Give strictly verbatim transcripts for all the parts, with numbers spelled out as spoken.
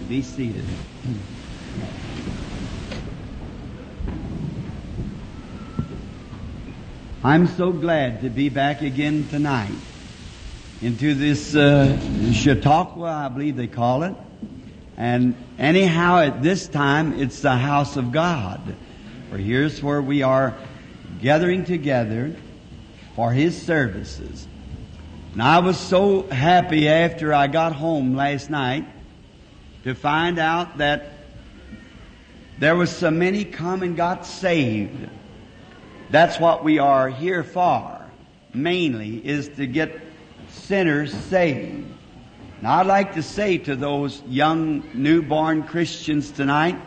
Be seated. I'm so glad to be back again tonight into this uh, Chautauqua, I believe they call it. And anyhow, at this time, it's the house of God. For here's where we are gathering together for His services. And I was so happy after I got home last night to find out that there was so many come and got saved. That's what we are here for, mainly, is to get sinners saved. And I'd like to say to those young newborn Christians tonight,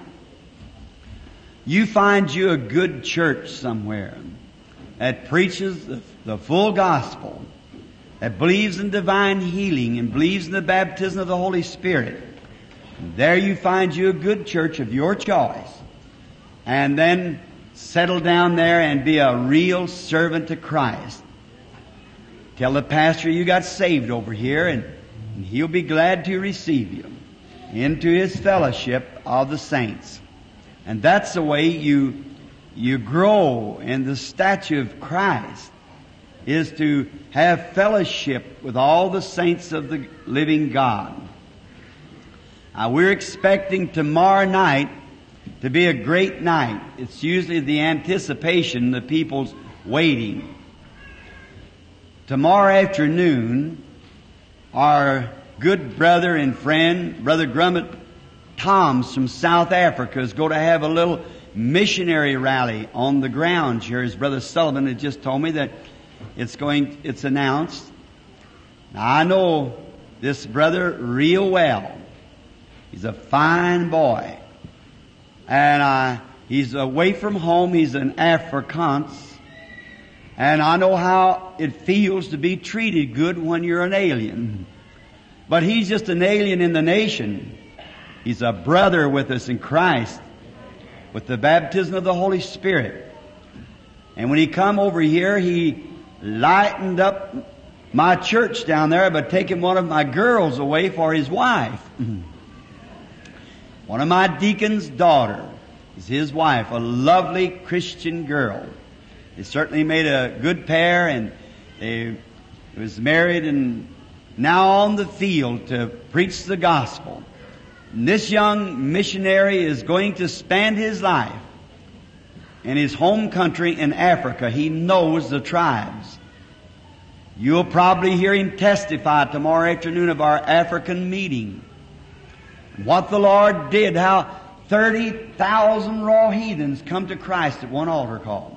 you find you a good church somewhere that preaches the, the full gospel, that believes in divine healing and believes in the baptism of the Holy Spirit. And there you find you a good church of your choice. And then settle down there and be a real servant to Christ. Tell the pastor you got saved over here, and, and he'll be glad to receive you into his fellowship of the saints. And that's the way you you grow in the stature of Christ, is to have fellowship with all the saints of the living God. Now, we're expecting tomorrow night to be a great night. It's usually the anticipation, the people's waiting. Tomorrow afternoon, our good brother and friend, Brother Grummett Toms from South Africa, is going to have a little missionary rally on the grounds here. His brother Sullivan had just told me that it's going, it's announced. Now, I know this brother real well. He's a fine boy. And uh, he's away from home. He's an Afrikaans. And I know how it feels to be treated good when you're an alien. But he's just an alien in the nation. He's a brother with us in Christ, with the baptism of the Holy Spirit. And when he come over here, he lightened up my church down there by taking one of my girls away for his wife. One of my deacon's daughter is his wife, a lovely Christian girl. They certainly made a good pair, and they was married and now on the field to preach the gospel. And this young missionary is going to spend his life in his home country in Africa. He knows the tribes. You'll probably hear him testify tomorrow afternoon of our African meeting. What the Lord did, how thirty thousand raw heathens come to Christ at one altar call.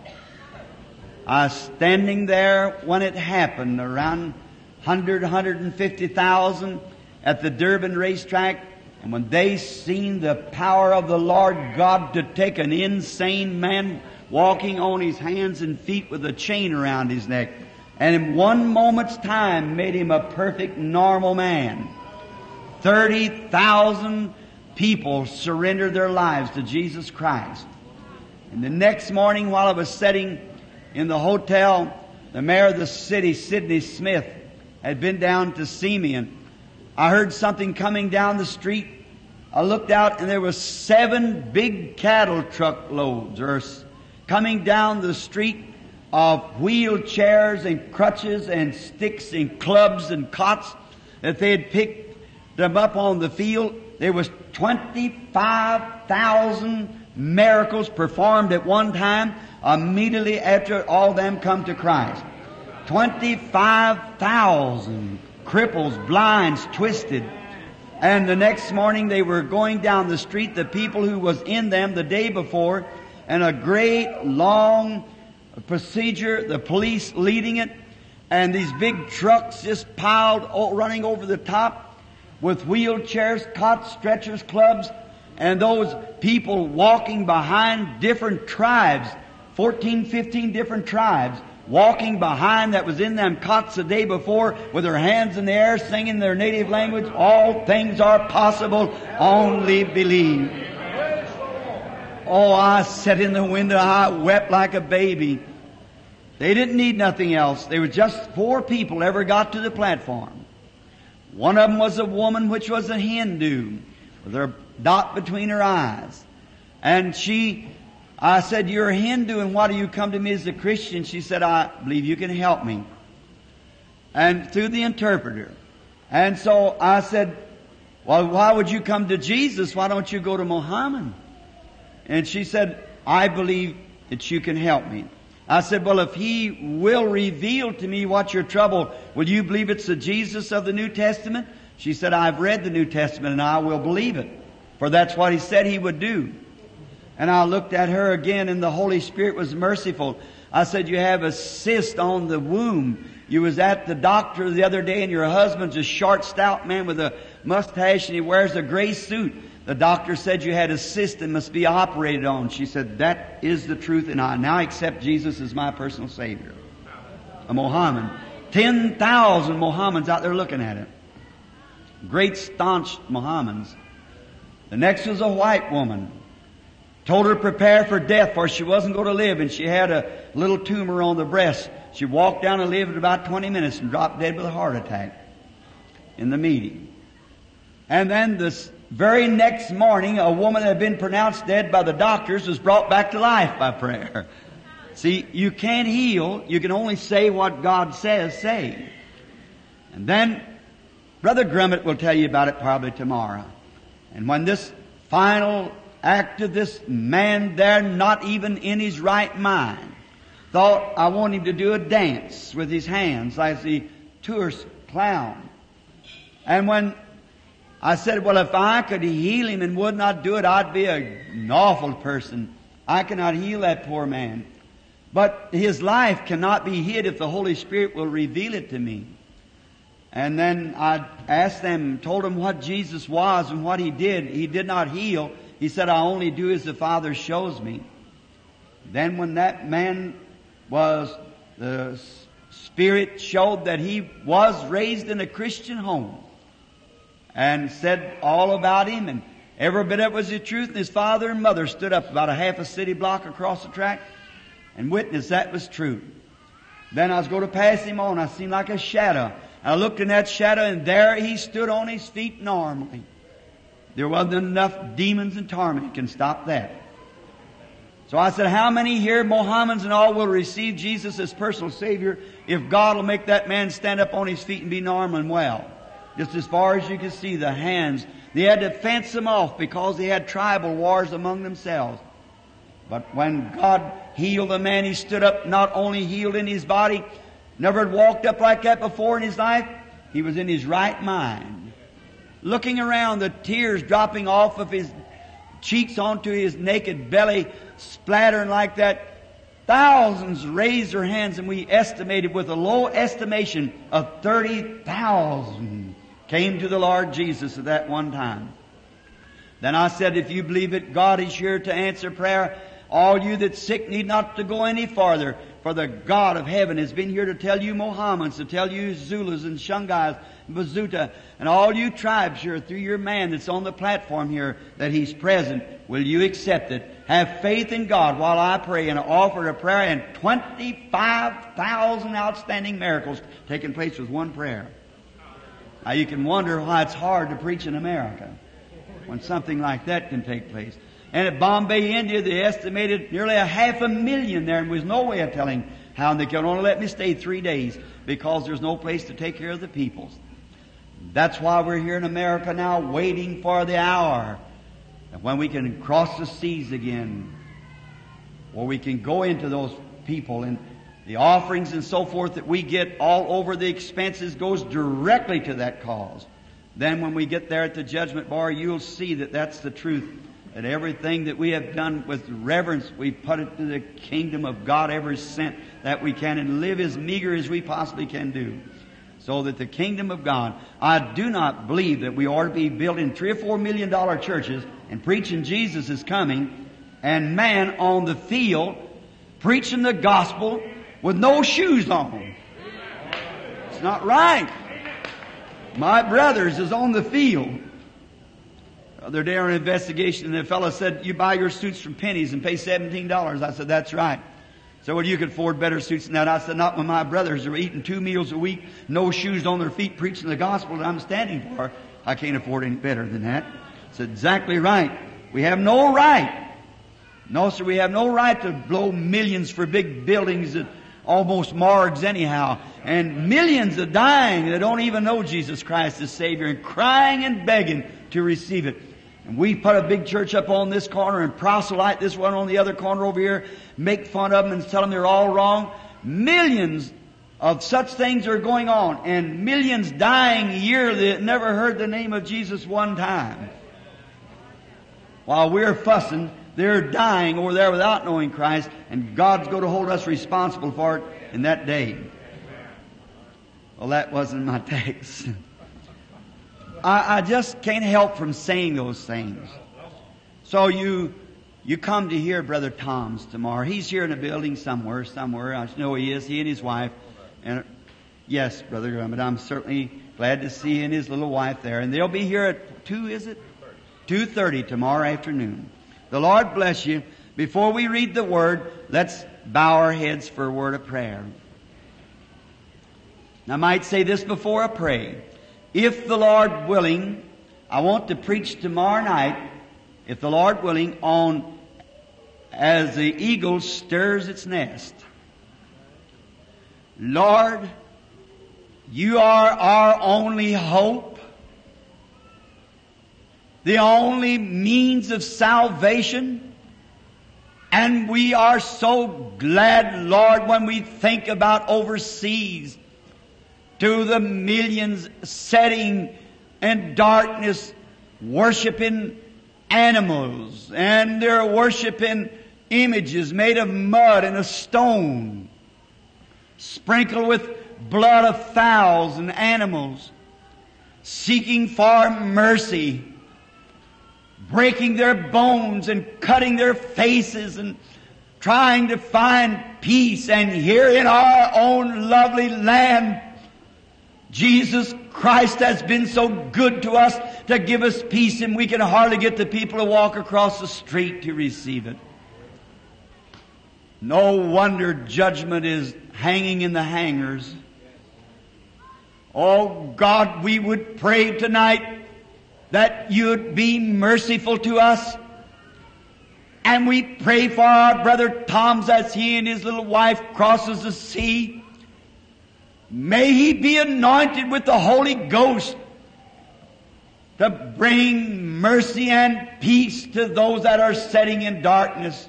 I was standing there when it happened, around one hundred, one hundred fifty thousand at the Durban racetrack, and when they seen the power of the Lord God to take an insane man walking on his hands and feet with a chain around his neck, and in one moment's time made him a perfect normal man. Thirty thousand people surrendered their lives to Jesus Christ. And the next morning, while I was sitting in the hotel, the mayor of the city, Sidney Smith, had been down to see me, and I heard something coming down the street. I looked out, and there was seven big cattle truck loads or coming down the street of wheelchairs and crutches and sticks and clubs and cots that they had picked them up on the field. There was twenty-five thousand miracles performed at one time immediately after all them come to Christ. twenty-five thousand cripples, blinds, twisted. And the next morning they were going down the street, the people who was in them the day before, and a great long procedure, the police leading it, and these big trucks just piled, running over the top, with wheelchairs, cots, stretchers, clubs, and those people walking behind different tribes, fourteen, fifteen different tribes, walking behind that was in them cots the day before with their hands in the air, singing their native language. All things are possible, only believe. Oh, I sat in the window, I wept like a baby. They didn't need nothing else. There were just four people ever got to the platform. One of them was a woman which was a Hindu, with her dot between her eyes. And she, I said, "You're a Hindu, and why do you come to me as a Christian?" She said, "I believe you can help me." And through the interpreter. And so I said, "Well, why would you come to Jesus? Why don't you go to Muhammad?" And she said, "I believe that you can help me." I said, "Well, if He will reveal to me what's your trouble, will you believe it's the Jesus of the New Testament?" She said, "I've read the New Testament and I will believe it, for that's what He said He would do." And I looked at her again, and the Holy Spirit was merciful. I said, "You have a cyst on the womb. You was at the doctor the other day, and your husband's a short, stout man with a mustache, and he wears a gray suit. The doctor said you had a cyst and must be operated on." She said, "That is the truth, and I now accept Jesus as my personal Savior." A Mohammedan. Ten thousand Mohammedans out there looking at it. Great staunch Mohammedans. The next was a white woman. Told her to prepare for death, for she wasn't going to live, and she had a little tumor on the breast. She walked down and lived about twenty minutes and dropped dead with a heart attack in the meeting. And then this very next morning, a woman that had been pronounced dead by the doctors was brought back to life by prayer. See, you can't heal. You can only say what God says, say. And then Brother Grummett will tell you about it probably tomorrow. And when this final act of this man there, not even in his right mind, thought, "I want him to do a dance with his hands like the tourist clown." And when I said, "Well, if I could heal him and would not do it, I'd be a, an awful person. I cannot heal that poor man. But his life cannot be hid if the Holy Spirit will reveal it to me." And then I asked them, told them what Jesus was and what He did. He did not heal. He said, "I only do as the Father shows me." Then when that man was, the Spirit showed that he was raised in a Christian home, and said all about him, and every bit of it was the truth. And his father and mother stood up about a half a city block across the track and witnessed that was true. Then I was going to pass him on. I seen like a shadow. I looked in that shadow, and there he stood on his feet normally. There wasn't enough demons and torment can stop that. So I said, "How many here, Mohammedans and all, will receive Jesus as personal Savior if God will make that man stand up on his feet and be normal and well?" Just as far as you can see, the hands, they had to fence them off because they had tribal wars among themselves. But when God healed the man, he stood up, not only healed in his body, never had walked up like that before in his life, he was in his right mind. Looking around, the tears dropping off of his cheeks onto his naked belly, splattering like that. Thousands raised their hands, and we estimated with a low estimation of thirty thousand came to the Lord Jesus at that one time. Then I said, "If you believe it, God is here to answer prayer. All you that's sick need not to go any farther, for the God of heaven has been here to tell you Mohammedans, to tell you Zulus and Shungais and Bazuta, and all you tribes here through your man that's on the platform here, that He's present. Will you accept it? Have faith in God while I pray," and offer a prayer, and twenty-five thousand outstanding miracles taking place with one prayer. Now you can wonder why it's hard to preach in America when something like that can take place. And at Bombay, India, they estimated nearly a half a million there, and there was no way of telling how. And they could only let me stay three days because there's no place to take care of the people. That's why we're here in America now, waiting for the hour when we can cross the seas again, where we can go into those people, and the offerings and so forth that we get all over the expenses goes directly to that cause. Then when we get there at the judgment bar, you'll see that that's the truth. That everything that we have done with reverence, we put it to the kingdom of God every cent that we can, and live as meager as we possibly can do. So that the kingdom of God, I do not believe that we ought to be building three or four million dollar churches and preaching Jesus is coming, and man on the field preaching the gospel with no shoes on. It's not right. My brothers is on the field. The other day on an investigation, and the fellow said, "You buy your suits from Penny's and pay seventeen dollars. I said, "That's right." So, "Well, you could afford better suits than that." I said, "Not when my brothers are eating two meals a week, no shoes on their feet, preaching the gospel that I'm standing for. I can't afford any better than that." It's exactly right. We have no right. No, sir, we have no right to blow millions for big buildings that almost morgues anyhow. And millions are dying that don't even know Jesus Christ as Savior and crying and begging to receive it. And we put a big church up on this corner and proselyte this one on the other corner over here, make fun of them and tell them they're all wrong. Millions of such things are going on, and millions dying yearly that never heard the name of Jesus one time. While we're fussing, they're dying over there without knowing Christ, and God's going to hold us responsible for it in that day. Well, that wasn't my text. I, I just can't help from saying those things. So you you come to hear Brother Tom's tomorrow. He's here in the building somewhere, somewhere. I know he is. He and his wife. And yes, Brother Graham, but I'm certainly glad to see he and his little wife there. And they'll be here at two, is it? two thirty tomorrow afternoon. The Lord bless you. Before we read the Word, let's bow our heads for a word of prayer. I might say this before I pray. If the Lord willing, I want to preach tomorrow night, if the Lord willing, on as the eagle stirs its nest. Lord, You are our only hope, the only means of salvation. And we are so glad, Lord, when we think about overseas, to the millions sitting in darkness, worshiping animals, and they're worshiping images made of mud and a stone, sprinkled with blood of fowls and animals, seeking for mercy, breaking their bones and cutting their faces and trying to find peace. And here in our own lovely land, Jesus Christ has been so good to us to give us peace, and we can hardly get the people to walk across the street to receive it. No wonder judgment is hanging in the hangers. Oh God, we would pray tonight that You'd be merciful to us. And we pray for our brother Tom as he and his little wife crosses the sea. May he be anointed with the Holy Ghost to bring mercy and peace to those that are sitting in darkness.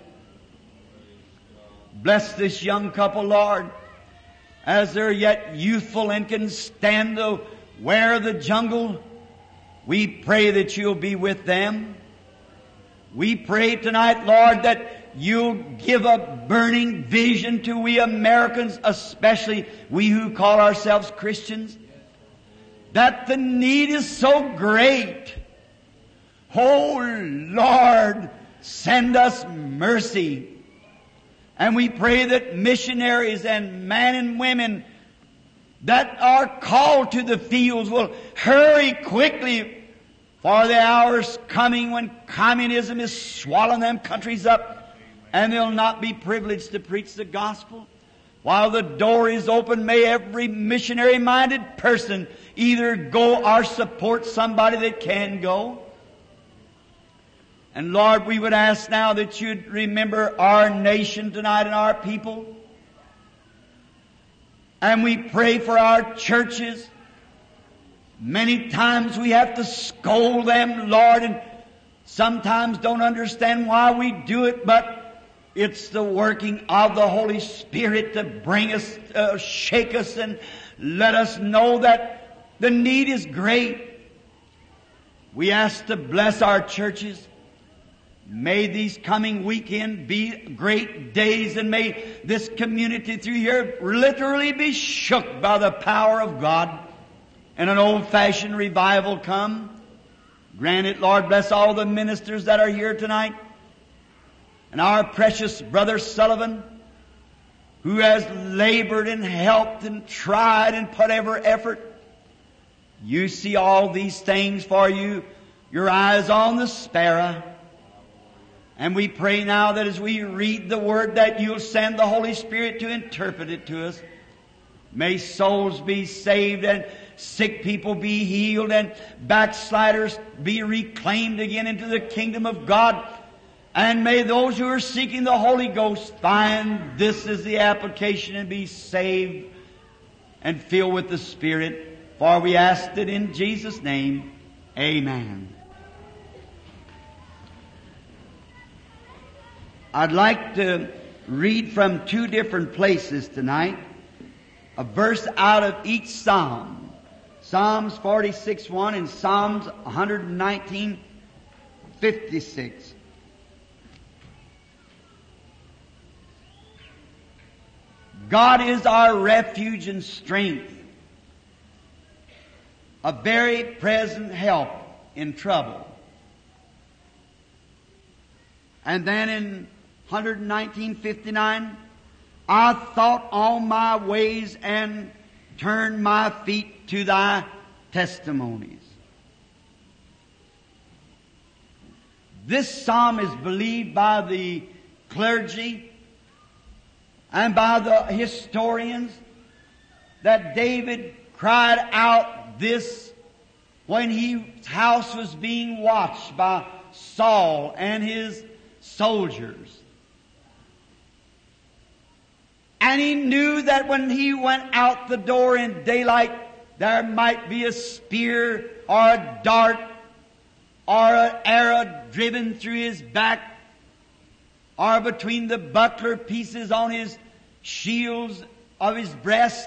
Bless this young couple, Lord, as they're yet youthful and can stand the wear of the jungle. We pray that You'll be with them. We pray tonight, Lord, that You'll give a burning vision to we Americans, especially we who call ourselves Christians, that the need is so great. Oh Lord, send us mercy. And we pray that missionaries and men and women that are called to the fields will hurry quickly, for the hour's coming when communism is swallowing them countries up, and they'll not be privileged to preach the gospel. While the door is open, may every missionary-minded person either go or support somebody that can go. And Lord, we would ask now that You'd remember our nation tonight and our people. And we pray for our churches. Many times we have to scold them, Lord, and sometimes don't understand why we do it, but it's the working of the Holy Spirit to bring us, uh, shake us, and let us know that the need is great. We ask to bless our churches. May these coming weekend be great days, and may this community through here literally be shook by the power of God, and an old-fashioned revival come. Grant it, Lord. Bless all the ministers that are here tonight. And our precious brother Sullivan, who has labored and helped and tried and put every effort. You see all these things for you. Your eyes on the sparrow. And we pray now that as we read the Word that You'll send the Holy Spirit to interpret it to us. May souls be saved, and sick people be healed and backsliders be reclaimed again into the kingdom of God. And may those who are seeking the Holy Ghost find this is the application and be saved and filled with the Spirit. For we ask it in Jesus' name. Amen. I'd like to read from two different places tonight, a verse out of each Psalm. Psalms forty-six one and Psalms one nineteen fifty-six. God is our refuge and strength, a very present help in trouble. And then in one nineteen fifty-nine, I thought on my ways and turned my feet to thy testimonies. This psalm is believed by the clergy and by the historians that David cried out this when his house was being watched by Saul and his soldiers. And he knew that when he went out the door in daylight, there might be a spear or a dart or an arrow driven through his back or between the buckler pieces on his shields of his breast.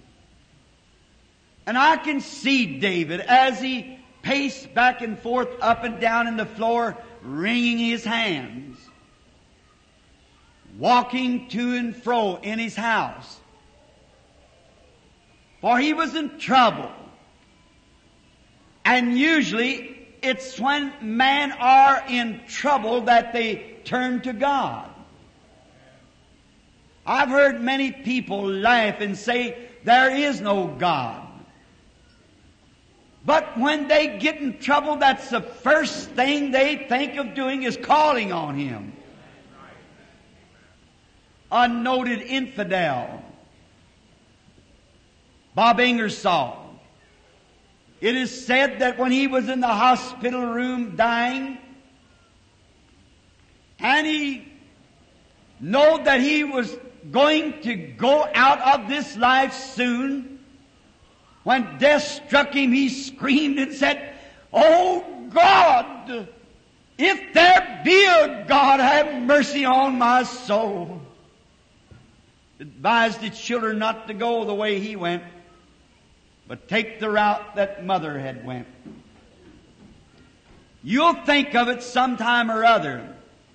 And I can see David as he paced back and forth up and down in the floor, wringing his hands, walking to and fro in his house. For he was in trouble. And usually it's when men are in trouble that they turn to God. I've heard many people laugh and say, there is no God. But when they get in trouble, that's the first thing they think of doing is calling on Him. A noted infidel, Bob Ingersoll, it is said that when he was in the hospital room dying, and he knew that he was going to go out of this life soon, when death struck him, he screamed and said, "Oh God, if there be a God, have mercy on my soul." Advised his children not to go the way he went, but take the route that mother had went. You'll think of it sometime or other.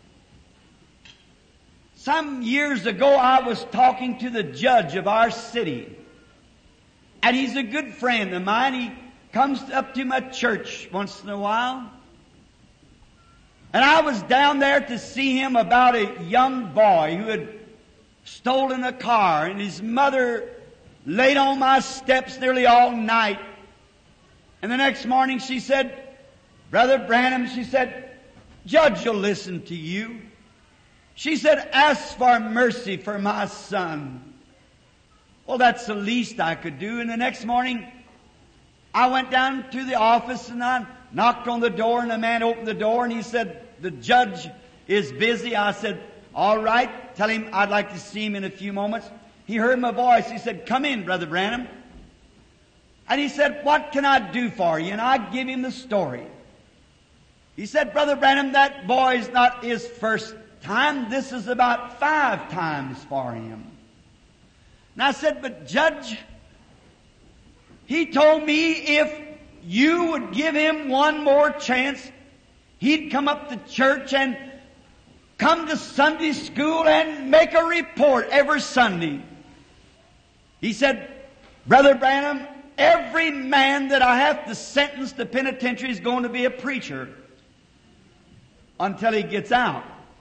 Some years ago I was talking to the judge of our city. And he's a good friend of mine. He comes up to my church once in a while. And I was down there to see him about a young boy who had stolen a car, and his mother laid on my steps nearly all night. And the next morning she said, "Brother Branham," she said, "Judge will listen to you." She said, "Ask for mercy for my son." Well, that's the least I could do. And the next morning, I went down to the office and I knocked on the door, and the man opened the door and he said, "The judge is busy." I said, "All right, tell him I'd like to see him in a few moments." He heard my voice. He said, "Come in, Brother Branham." And he said, "What can I do for you?" And I give him the story. He said, "Brother Branham, that boy's not his first time. This is about five times for him." And I said, "But Judge, he told me if you would give him one more chance, he'd come up to church and come to Sunday school and make a report every Sunday." He said, "Brother Branham, every man that I have to sentence to penitentiary is going to be a preacher until he gets out."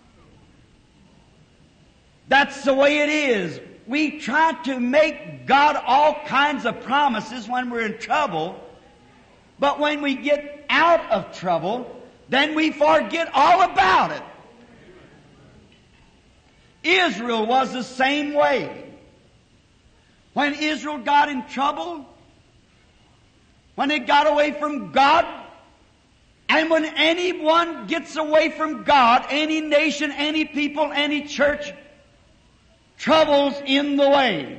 That's the way it is. We try to make God all kinds of promises when we're in trouble, but when we get out of trouble, then we forget all about it. Israel was the same way. When Israel got in trouble, when they got away from God. And when anyone gets away from God, any nation, any people, any church, trouble's in the way.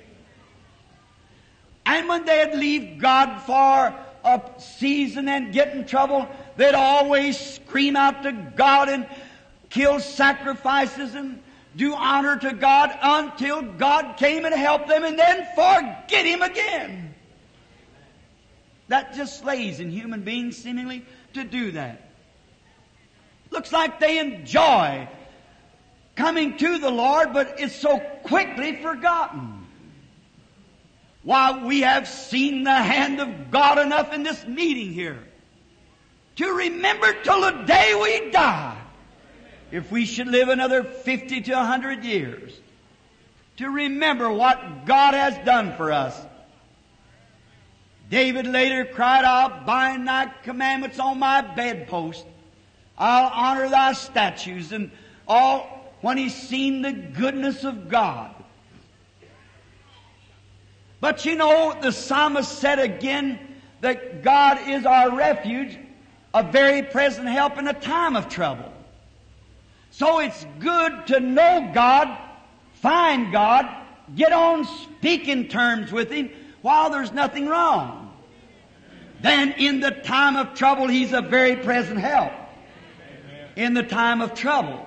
And when they'd leave God for a season and get in trouble, they'd always scream out to God and kill sacrifices and do honor to God until God came and helped them and then forget Him again. That just lays in human beings seemingly to do that. Looks like they enjoy coming to the Lord, but it's so quickly forgotten. Why, we have seen the hand of God enough in this meeting here to remember till the day we die, if we should live another fifty to a hundred years, to remember what God has done for us. David later cried, I'll bind thy commandments on my bedpost. I'll honor thy statutes, and all when he's seen the goodness of God. But you know, the psalmist said again that God is our refuge, a very present help in a time of trouble. So it's good to know God, find God, get on speaking terms with Him while there's nothing wrong. Then in the time of trouble, He's a very present help. In the time of trouble.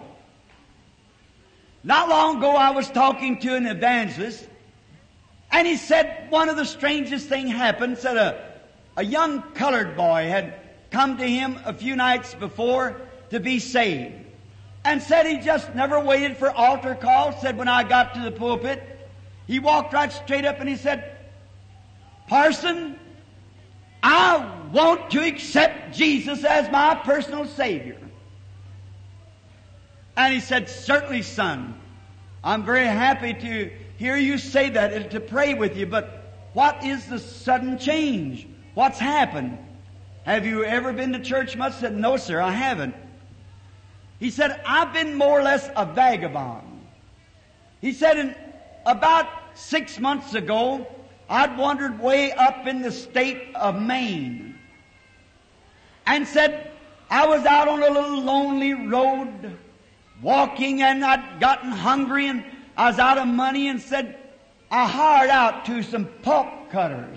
Not long ago I was talking to an evangelist, and he said one of the strangest things happened. Said a, a young colored boy had come to him a few nights before to be saved. And said he just never waited for altar calls. Said when I got to the pulpit, he walked right straight up and he said, Parson, I want to accept Jesus as my personal Savior. And he said, certainly, son, I'm very happy to hear you say that and to pray with you, but what is the sudden change? What's happened? Have you ever been to church much? I said, no, sir, I haven't. He said, I've been more or less a vagabond. He said, in about six months ago, I'd wandered way up in the state of Maine. And said, I was out on a little lonely road, walking, and I'd gotten hungry, and I was out of money, and said, I hired out to some pulp cutters.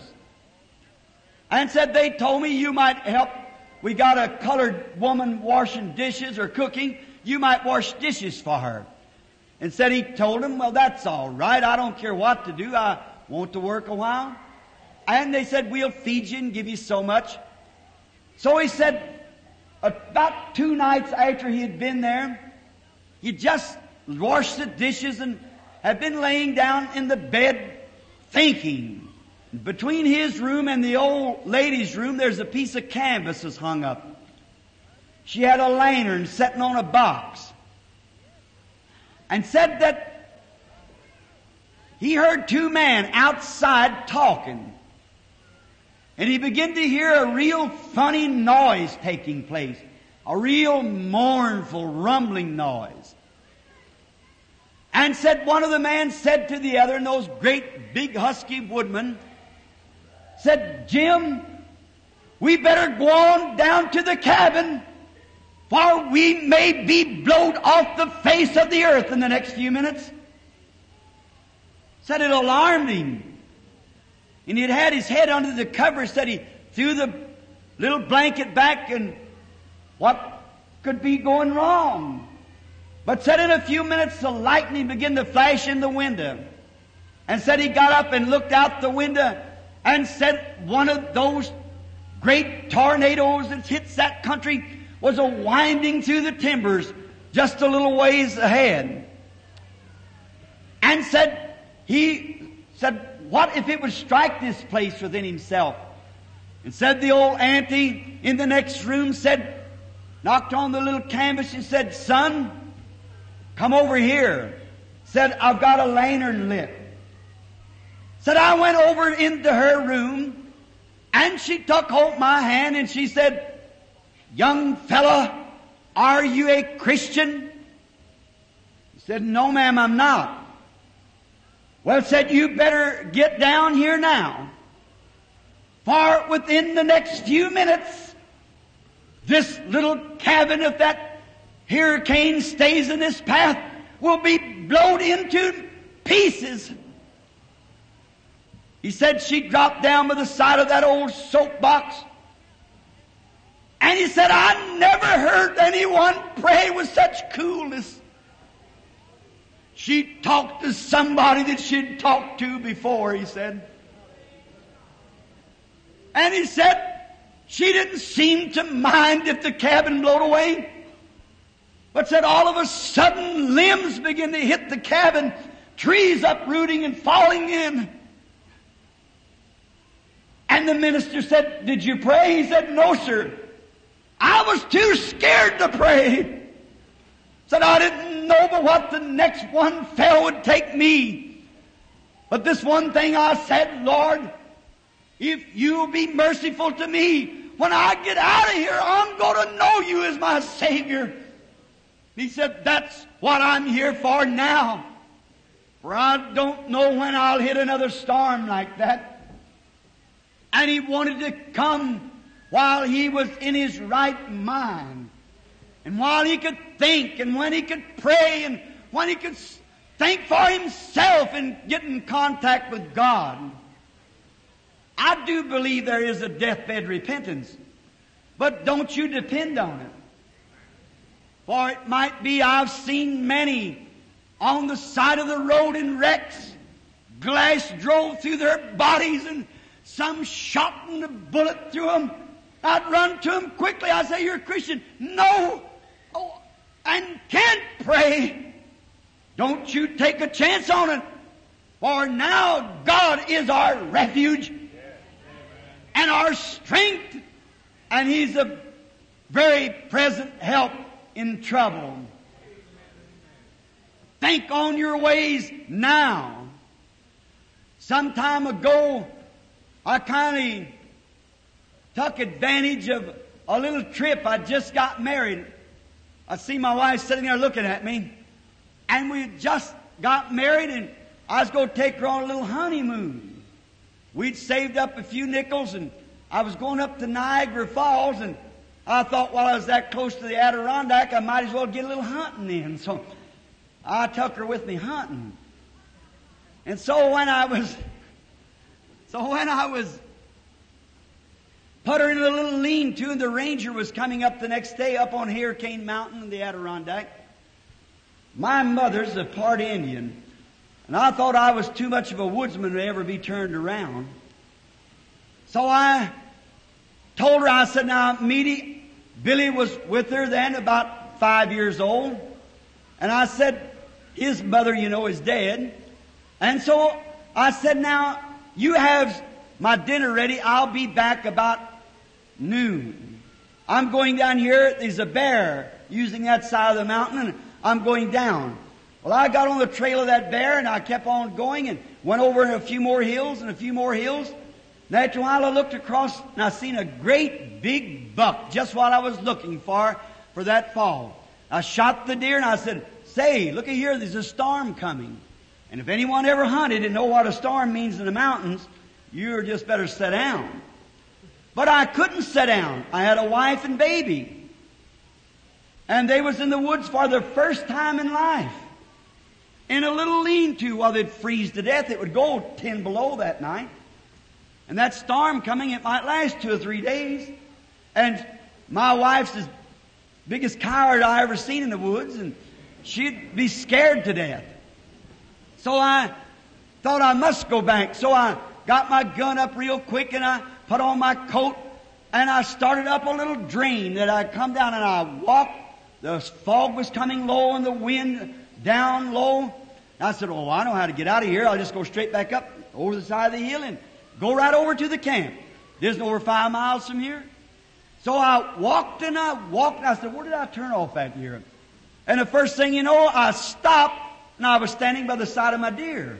And said, they told me you might help. We got a colored woman washing dishes or cooking. You might wash dishes for her. And said he told them, well, that's all right. I don't care what to do. I want to work a while. And they said, we'll feed you and give you so much. So he said, about two nights after he had been there, he just washed the dishes and had been laying down in the bed thinking. Between his room and the old lady's room, there's a piece of canvas that's hung up. She had a lantern sitting on a box. And said that he heard two men outside talking. And he began to hear a real funny noise taking place. A real mournful, rumbling noise. And said one of the men said to the other, and those great big husky woodmen, said, Jim, we better go on down to the cabin, for we may be blowed off the face of the earth in the next few minutes. Said it alarmed him. And he'd had his head under the cover. Said he threw the little blanket back, and what could be going wrong? But said in a few minutes the lightning began to flash in the window. And said he got up and looked out the window, and said one of those great tornadoes that hits that country was a winding through the timbers just a little ways ahead. And said, he said, what if it would strike this place within himself? And said the old auntie in the next room said, knocked on the little canvas and said, son, come over here. Said, I've got a lantern lit. Said, I went over into her room, and she took hold my hand, and she said, young fella, are you a Christian? He said, no, ma'am, I'm not. Well, said, you better get down here now. For within the next few minutes, this little cabin, if that hurricane stays in this path, will be blown into pieces. He said she dropped down by the side of that old soapbox. And he said, I never heard anyone pray with such coolness. She talked to somebody that she'd talked to before, he said. And he said, she didn't seem to mind if the cabin blowed away. But said all of a sudden limbs began to hit the cabin, trees uprooting and falling in. And the minister said, did you pray? He said, no, sir. I was too scared to pray. Said I didn't know but what the next one fell would take me. But this one thing I said, Lord, if you'll be merciful to me, when I get out of here, I'm going to know you as my Savior. He said, that's what I'm here for now. For I don't know when I'll hit another storm like that. And he wanted to come while he was in his right mind. And while he could think, and when he could pray, and when he could think for himself and get in contact with God. I do believe there is a deathbed repentance. But don't you depend on it. For it might be, I've seen many on the side of the road in wrecks. Glass drove through their bodies and some shot a bullet through them. I'd run to them quickly. I'd say, you're a Christian. No. Oh, and can't pray. Don't you take a chance on it. For now God is our refuge and our strength. And He's a very present help in trouble. Think on your ways now. Some time ago, I kind of took advantage of a little trip. I just got married. I see my wife sitting there looking at me. And we just got married, and I was going to take her on a little honeymoon. We'd saved up a few nickels, and I was going up to Niagara Falls, and I thought while I was that close to the Adirondack, I might as well get a little hunting in. So I took her with me hunting. And so when I was, so when I was, put her in a little lean-to, and the ranger was coming up the next day up on Hurricane Mountain in the Adirondack. My mother's a part Indian, and I thought I was too much of a woodsman to ever be turned around. So I told her, I said, now, Meady, Billy was with her then, about five years old. And I said, his mother, you know, is dead. And so I said, now, you have my dinner ready. I'll be back about noon. I'm going down here. There's a bear using that side of the mountain, and I'm going down. Well, I got on the trail of that bear, and I kept on going and went over a few more hills and a few more hills. And after a while, I looked across, and I seen a great big buck just what I was looking for for that fall. I shot the deer, and I said, say, look at here, there's a storm coming. And if anyone ever hunted and know what a storm means in the mountains, you're just better sit down. But I couldn't sit down. I had a wife and baby. And they was in the woods for the first time in life. In a little lean-to, while they'd freeze to death. It would go ten below that night. And that storm coming, it might last two or three days. And my wife's the biggest coward I ever seen in the woods, and she'd be scared to death. So I thought I must go back. So I got my gun up real quick, and I put on my coat, and I started up a little drain that I'd come down, and I walked. The fog was coming low, and the wind down low. And I said, oh, I know how to get out of here. I'll just go straight back up over the side of the hill and go right over to the camp. It isn't over five miles from here. So I walked and I walked, and I said, where did I turn off at here? And the first thing you know, I stopped, and I was standing by the side of my deer.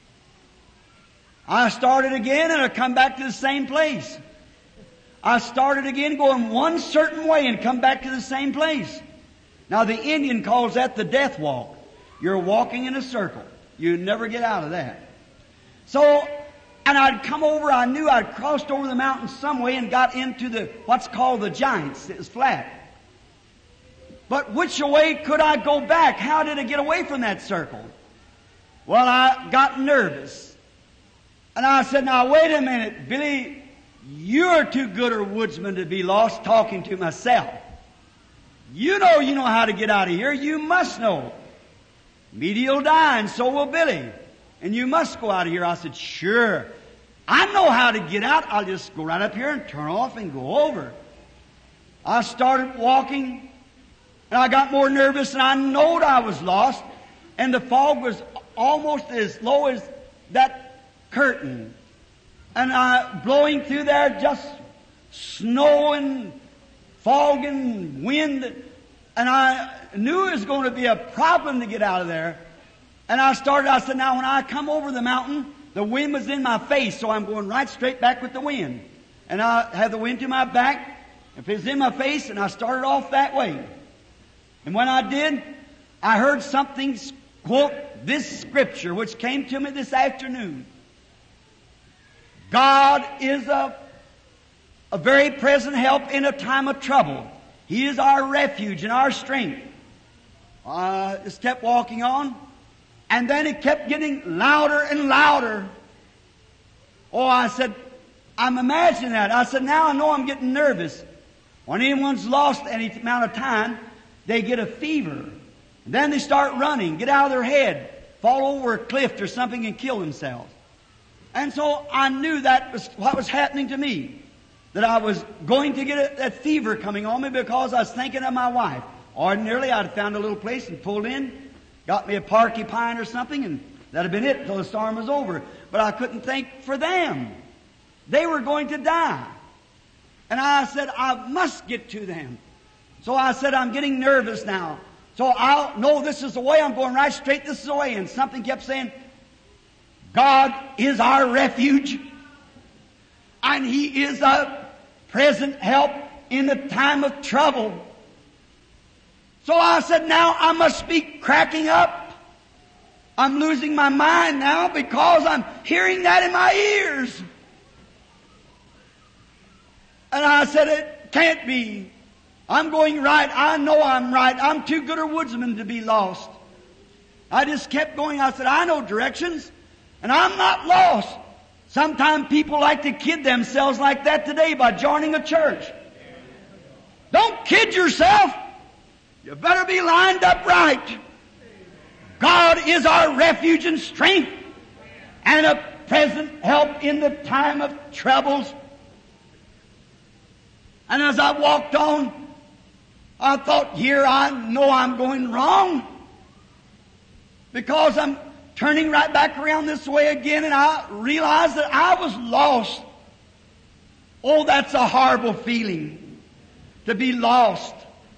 I started again, and I come back to the same place. I started again going one certain way and come back to the same place. Now the Indian calls that the death walk. You're walking in a circle. You never get out of that. So And I'd come over, I knew I'd crossed over the mountain some way and got into the, what's called the Giants. It was flat. But which way could I go back? How did I get away from that circle? Well, I got nervous. And I said, now wait a minute, Billy, you're too good a woodsman to be lost, talking to myself. You know you know how to get out of here. You must know. Meaty'll die and so will Billy. And you must go out of here. I said, sure. I know how to get out. I'll just go right up here and turn off and go over. I started walking, and I got more nervous, and I knowed I was lost, and the fog was almost as low as that curtain. And I, blowing through there, just snow and fog and wind, and I knew it was going to be a problem to get out of there. And I started, I said, now when I come over the mountain, the wind was in my face, so I'm going right straight back with the wind. And I had the wind to my back, if it was in my face, and I started off that way. And when I did, I heard something quote this scripture, which came to me this afternoon. God is a, a very present help in a time of trouble. He is our refuge and our strength. I just kept walking on. And then it kept getting louder and louder. Oh, I said, I'm imagining that. I said, now I know I'm getting nervous. When anyone's lost any amount of time, they get a fever. And then they start running, get out of their head, fall over a cliff or something and kill themselves. And so I knew that was what was happening to me. That I was going to get a, that fever coming on me because I was thinking of my wife. Ordinarily, I'd have found a little place and pulled in, got me a porcupine or something, and that'd have been it till the storm was over. But I couldn't think for them. They were going to die. And I said, I must get to them. So I said, I'm getting nervous now. So I'll know this is the way. I'm going right straight. This is the way. And something kept saying, God is our refuge. And He is a present help in the time of trouble. So I said, now I must be cracking up. I'm losing my mind now because I'm hearing that in my ears. And I said, it can't be. I'm going right. I know I'm right. I'm too good a woodsman to be lost. I just kept going. I said, I know directions, and I'm not lost. Sometimes people like to kid themselves like that today by joining a church. Don't kid yourself. You better be lined up right. God is our refuge and strength and a present help in the time of troubles. And as I walked on, I thought, here I know I'm going wrong because I'm turning right back around this way again, and I realized that I was lost. Oh, that's a horrible feeling, to be lost.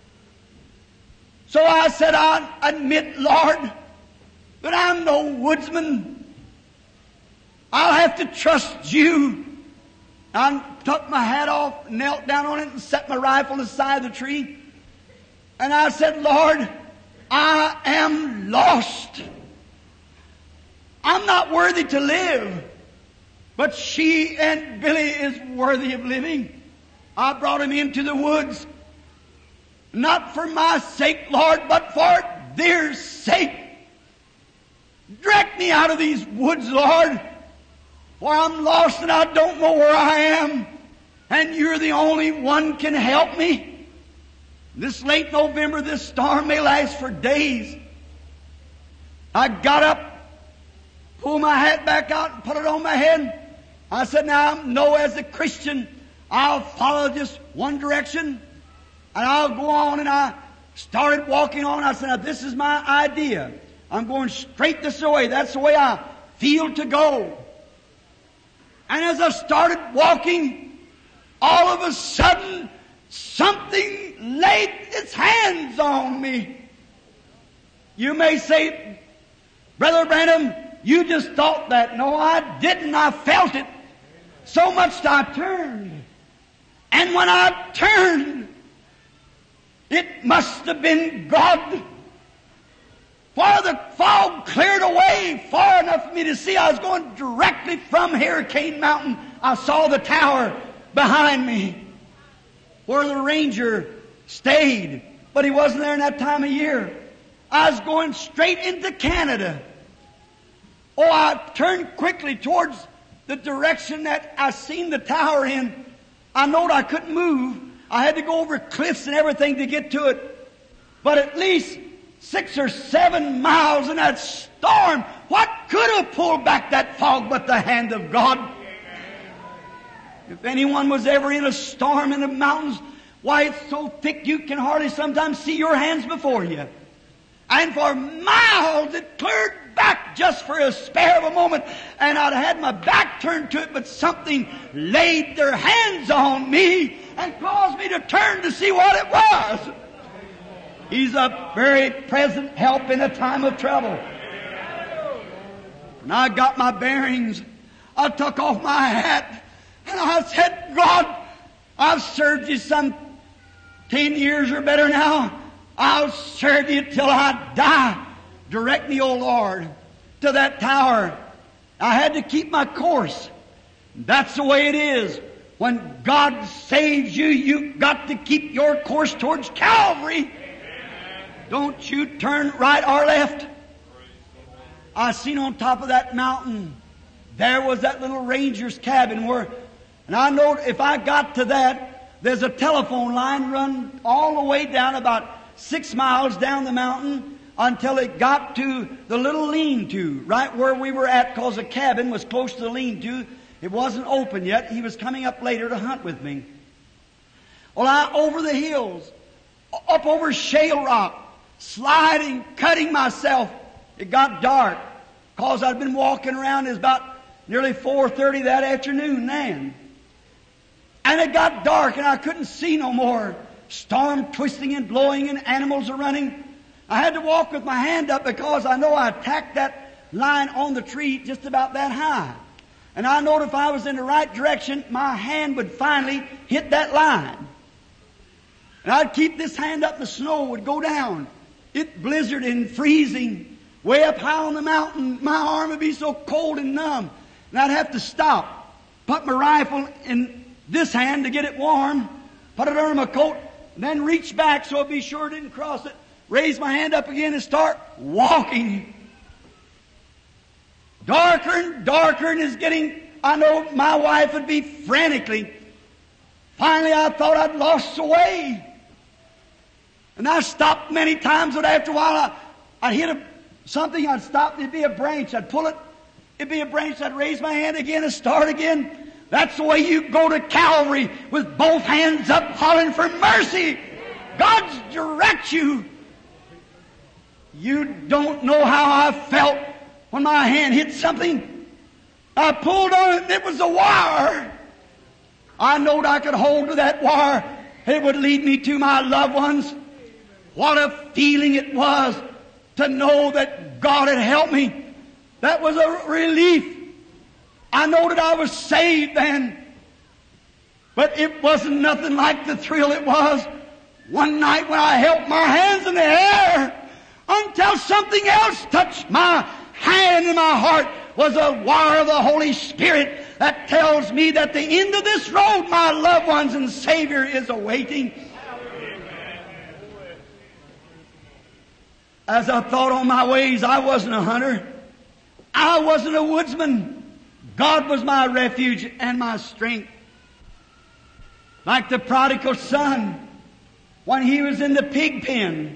So I said, I admit, Lord, that I'm no woodsman. I'll have to trust You. I took my hat off, knelt down on it, and set my rifle on the side of the tree. And I said, Lord, I am lost. I'm not worthy to live, but she and Billy is worthy of living. I brought him into the woods, not for my sake, Lord, but for their sake. Direct me out of these woods, Lord, for I'm lost and I don't know where I am, and You're the only one can help me. This late November, this storm may last for days. I got up, pulled my hat back out and put it on my head. I said, now I know as a Christian, I'll follow just one direction, and I'll go on. And I started walking on. I said, now this is my idea. I'm going straight this way. That's the way I feel to go. And as I started walking, all of a sudden, something laid its hands on me. You may say, Brother Branham, you just thought that. No, I didn't. I felt it. So much that I turned. And when I turned, it must have been God. For the fog cleared away far enough for me to see. I was going directly from Hurricane Mountain. I saw the tower behind me where the ranger stayed, but he wasn't there in that time of year. I was going straight into Canada. Oh, I turned quickly towards the direction that I seen the tower in. I knowed I couldn't move. I had to go over cliffs and everything to get to it. But at least six or seven miles in that storm, what could have pulled back that fog but the hand of God? If anyone was ever in a storm in the mountains, why, it's so thick you can hardly sometimes see your hands before you. And for miles it cleared back just for a spare of a moment, and I'd had my back turned to it, but something laid their hands on me and caused me to turn to see what it was. He's a very present help in a time of trouble. When I got my bearings, I took off my hat and I said, God, I've served you some ten years or better now. I'll serve you till I die. Direct me, O Lord, to that tower. I had to keep my course. That's the way it is. When God saves you, you've got to keep your course towards Calvary. Don't you turn right or left. I seen on top of that mountain, there was that little ranger's cabin where, and I know if I got to that, there's a telephone line run all the way down about six miles down the mountain until it got to the little lean-to, right where we were at, because the cabin was close to the lean-to. It wasn't open yet. He was coming up later to hunt with me. Well, I, over the hills, up over shale rock, sliding, cutting myself. It got dark, because I'd been walking around. It was about nearly four thirty that afternoon then. And it got dark, and I couldn't see no more. Storm twisting and blowing, and animals are running. I had to walk with my hand up because I know I tacked that line on the tree just about that high. And I knowed if I was in the right direction, my hand would finally hit that line. And I'd keep this hand up, and the snow would go down. It blizzard and freezing. Way up high on the mountain, my arm would be so cold and numb. And I'd have to stop, put my rifle in this hand to get it warm, put it under my coat, and then reach back so I'd be sure it didn't cross it, raise my hand up again and start walking. Darker and darker, and it's getting, I know my wife would be frantically. Finally I thought I'd lost the way. And I stopped many times, but after a while I, I'd hit a, something, I'd stop, it'd be a branch, I'd pull it, it'd be a branch, I'd raise my hand again and start again. That's the way you go to Calvary, with both hands up, hollering for mercy. God's direct you. You don't know how I felt when my hand hit something. I pulled on it and it was a wire. I knowed I could hold to that wire. It would lead me to my loved ones. What a feeling it was to know that God had helped me. That was a relief. I know that I was saved then. But it wasn't nothing like the thrill it was one night when I held my hands in the air until something else touched my hand, and my heart was a wire of the Holy Spirit that tells me that the end of this road my loved ones and Savior is awaiting. As I thought on my ways, I wasn't a hunter. I wasn't a woodsman. God was my refuge and my strength. Like the prodigal son, when he was in the pig pen,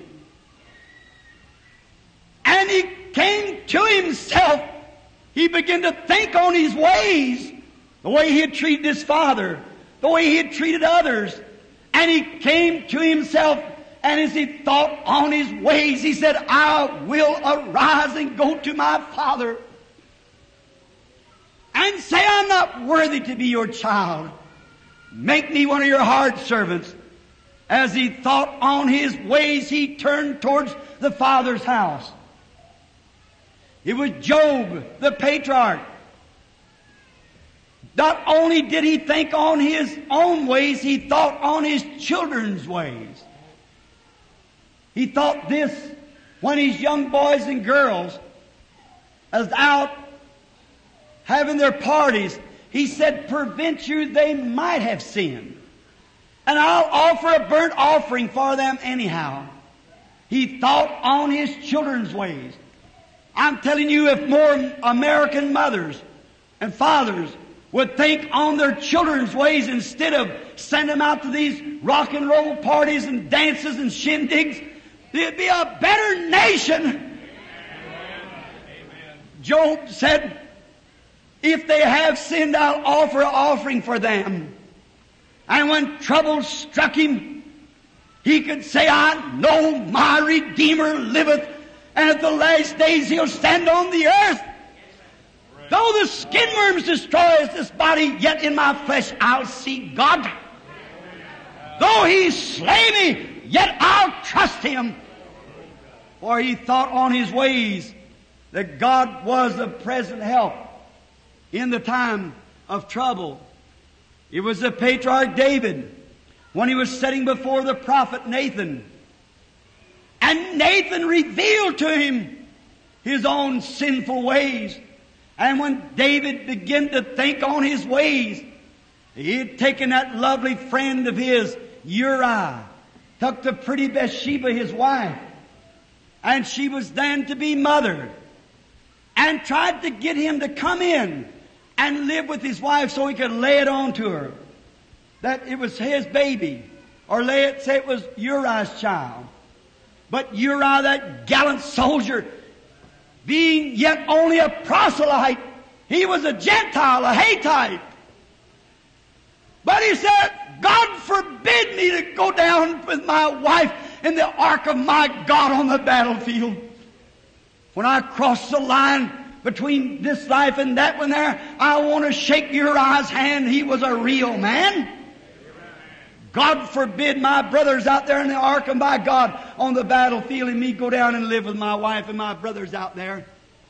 and he came to himself, he began to think on his ways, the way he had treated his father, the way he had treated others. And he came to himself, and as he thought on his ways, he said, I will arise and go to my father and say, I'm not worthy to be your child. Make me one of your hard servants. As he thought on his ways, he turned towards the Father's house. It was Job, the patriarch. Not only did he think on his own ways, he thought on his children's ways. He thought this, when his young boys and girls was out having their parties, he said, peradventure they might have sinned, and I'll offer a burnt offering for them anyhow. He thought on his children's ways. I'm telling you, if more American mothers and fathers would think on their children's ways instead of send them out to these rock and roll parties and dances and shindigs, there'd be a better nation. Amen. Job said, if they have sinned, I'll offer an offering for them. And when trouble struck him, he could say, I know my Redeemer liveth, and at the last days he'll stand on the earth. Though the skin worms destroys this body, yet in my flesh I'll see God. Though he slay me, yet I'll trust him. For he thought on his ways that God was a present help in the time of trouble. It was the patriarch David when he was sitting before the prophet Nathan. And Nathan revealed to him his own sinful ways. And when David began to think on his ways, he had taken that lovely friend of his, Uriah, took the pretty Bathsheba, his wife, and she was then to be mothered, and tried to get him to come in and live with his wife so he could lay it on to her, that it was his baby, or lay it, say it was Uriah's child. But Uriah, that gallant soldier, being yet only a proselyte, he was a Gentile, a Hittite. But he said, God forbid me to go down with my wife in the ark of my God on the battlefield. When I cross the line between this life and that one there, I want to shake Uriah's hand. He was a real man. God forbid my brothers out there in the ark of my God on the battlefield and me go down and live with my wife and my brothers out there.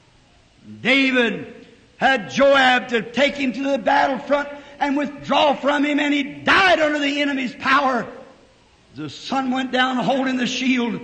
David had Joab to take him to the battlefront and withdraw from him, and he died under the enemy's power. The sun went down holding the shield.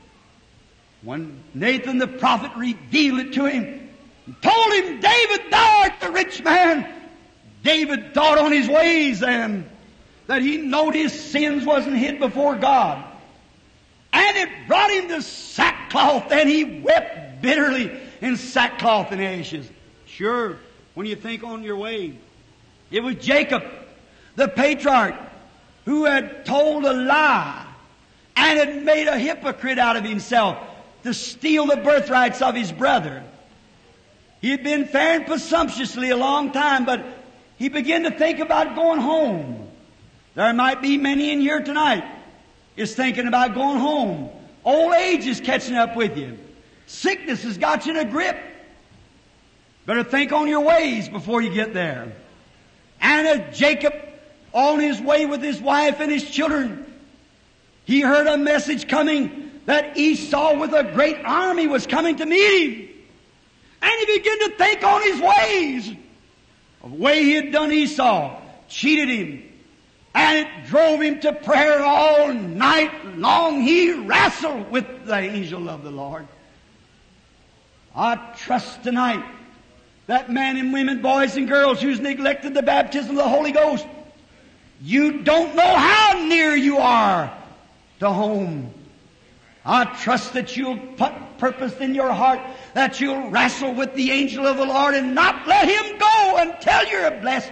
When Nathan the prophet revealed it to him, told him, David, thou art the rich man. David thought on his ways then, that he knowed his sins wasn't hid before God. And it brought him to sackcloth, and he wept bitterly in sackcloth and ashes. Sure, when you think on your way. It was Jacob, the patriarch, who had told a lie and had made a hypocrite out of himself to steal the birthrights of his brother. He had been faring presumptuously a long time, but he began to think about going home. There might be many in here tonight is thinking about going home. Old age is catching up with you. Sickness has got you in a grip. Better think on your ways before you get there. And as Jacob, on his way with his wife and his children, he heard a message coming that Esau with a great army was coming to meet him. And he began to think on his ways. The way he had done Esau, cheated him. And it drove him to prayer all night long. He wrestled with the angel of the Lord. I trust tonight that men and women, boys and girls who's neglected the baptism of the Holy Ghost, you don't know how near you are to home. I trust that you'll put purpose in your heart, that you'll wrestle with the angel of the Lord and not let him go until you're blessed.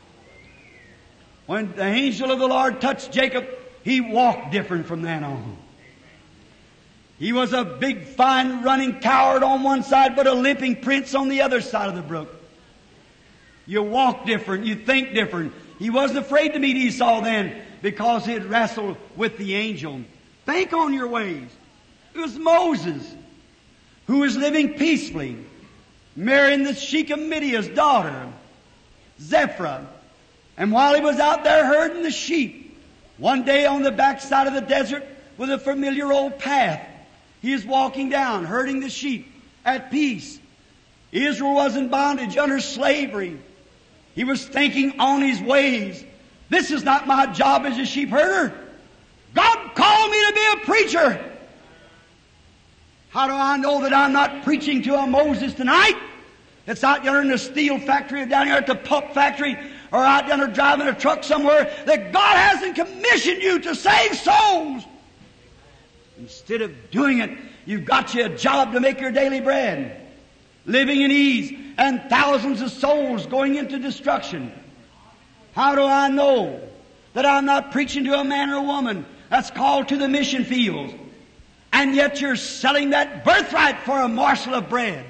When the angel of the Lord touched Jacob, he walked different from then on. He was a big, fine, running coward on one side, but a limping prince on the other side of the brook. You walk different, you think different. He wasn't afraid to meet Esau then because he had wrestled with the angel. Think on your ways. It was Moses who was living peacefully, marrying the sheik of Midian's daughter, Zipporah. And while he was out there herding the sheep, one day on the backside of the desert with a familiar old path, he is walking down, herding the sheep at peace. Israel was in bondage under slavery. He was thinking on his ways. This is not my job as a sheep herder. God called me to be a preacher. How do I know that I'm not preaching to a Moses tonight that's out yonder in the steel factory or down here at the pulp factory or out yonder driving a truck somewhere, that God hasn't commissioned you to save souls? Instead of doing it, you've got you a job to make your daily bread, living in ease, and thousands of souls going into destruction. How do I know that I'm not preaching to a man or a woman that's called to the mission fields, and yet you're selling that birthright for a morsel of bread?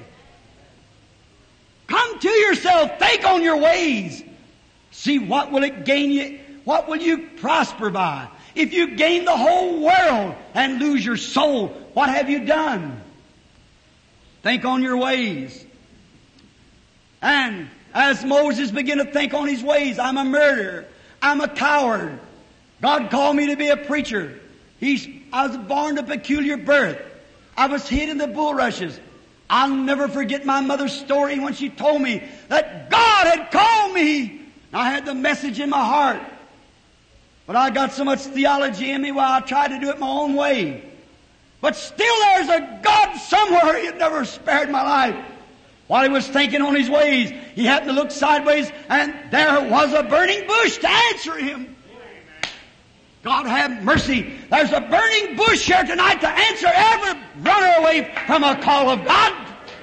Come to yourself. Think on your ways. See, what will it gain you? What will you prosper by? If you gain the whole world and lose your soul, what have you done? Think on your ways. And as Moses began to think on his ways, I'm a murderer. I'm a coward. God called me to be a preacher. He's, I was born to peculiar birth. I was hid in the bulrushes. I'll never forget my mother's story when she told me that God had called me. I had the message in my heart. But I got so much theology in me while I tried to do it my own way. But still there's a God somewhere. He had never spared my life. While he was thinking on his ways, he happened to look sideways, and there was a burning bush to answer him. God have mercy. There's a burning bush here tonight to answer every runner away from a call of God.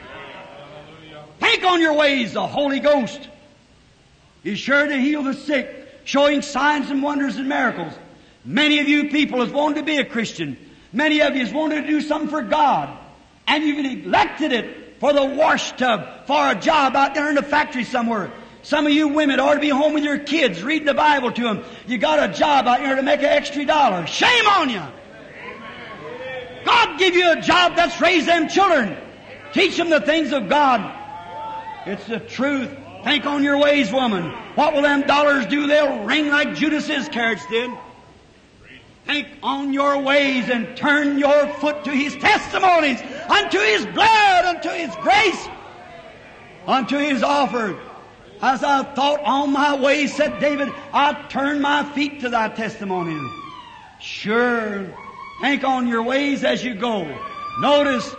Think on your ways. The Holy Ghost is sure to heal the sick, showing signs and wonders and miracles. Many of you people have wanted to be a Christian. Many of you have wanted to do something for God. And you've neglected it for the wash tub, for a job out there in the factory somewhere. Some of you women ought to be home with your kids, reading the Bible to them. You got a job out here to make an extra dollar. Shame on you! God give you a job that's raise them children. Teach them the things of God. It's the truth. Think on your ways, woman. What will them dollars do? They'll ring like Judas Iscariot did. Think on your ways and turn your foot to His testimonies, unto His blood, unto His grace, unto His offer. As I thought on my ways, said David, I turn my feet to Thy testimony. Sure. Think on your ways as you go. Notice,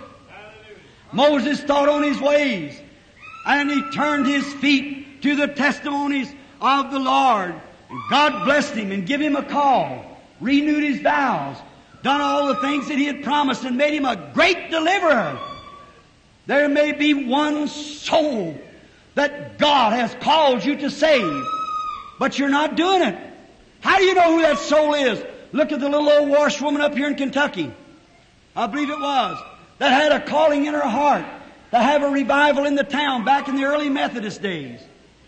Moses thought on his ways, and he turned his feet to the testimonies of the Lord. And God blessed him and gave him a call, renewed his vows, done all the things that he had promised, and made him a great deliverer. There may be one soul that God has called you to save, but you're not doing it. How do you know who that soul is? Look at the little old washwoman up here in Kentucky. I believe it was. That had a calling in her heart to have a revival in the town back in the early Methodist days.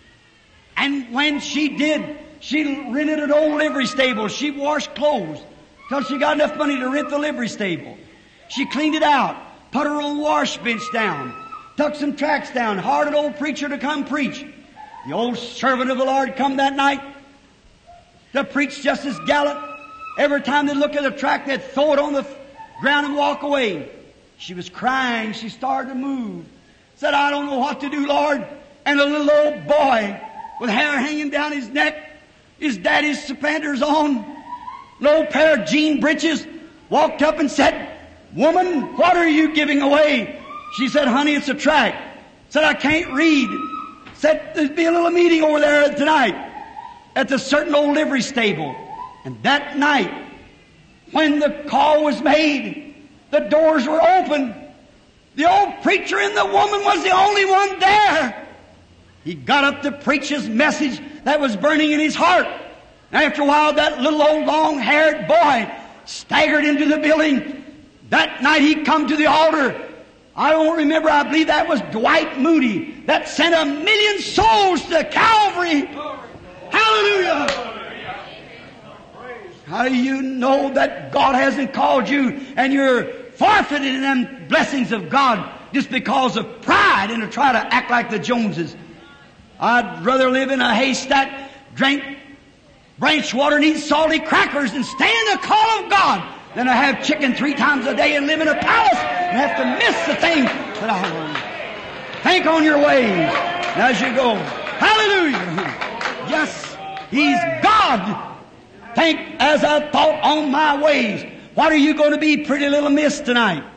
And when she did, she rented an old livery stable. She washed clothes till she got enough money to rent the livery stable. She cleaned it out, put her own wash bench down, took some tracts down, hired an old preacher to come preach. The old servant of the Lord come that night to preach just as gallant. Every time they look at a tract, they'd throw it on the ground and walk away. She was crying. She started to move. Said, I don't know what to do, Lord. And a little old boy with hair hanging down his neck, his daddy's suspenders on, an old pair of jean breeches, walked up and said, Woman, what are you giving away? She said, Honey, it's a tract. Said, I can't read. Said, there'll be a little meeting over there tonight at the certain old livery stable. And that night, when the call was made, the doors were open. The old preacher and the woman was the only one there. He got up to preach his message that was burning in his heart. And after a while, that little old long-haired boy staggered into the building. That night he come to the altar. I don't remember, I believe that was Dwight Moody that sent a million souls to Calvary. Hallelujah! How do you know that God hasn't called you and you're forfeiting them blessings of God just because of pride and to try to act like the Joneses? I'd rather live in a haystack, drink branch water and eat salty crackers and stay in the call of God than to have chicken three times a day and live in a palace and have to miss the things that I learned. Think on your ways as you go. Hallelujah! Yes, He's God. Think as I thought on my ways. What are you going to be, pretty little miss, tonight?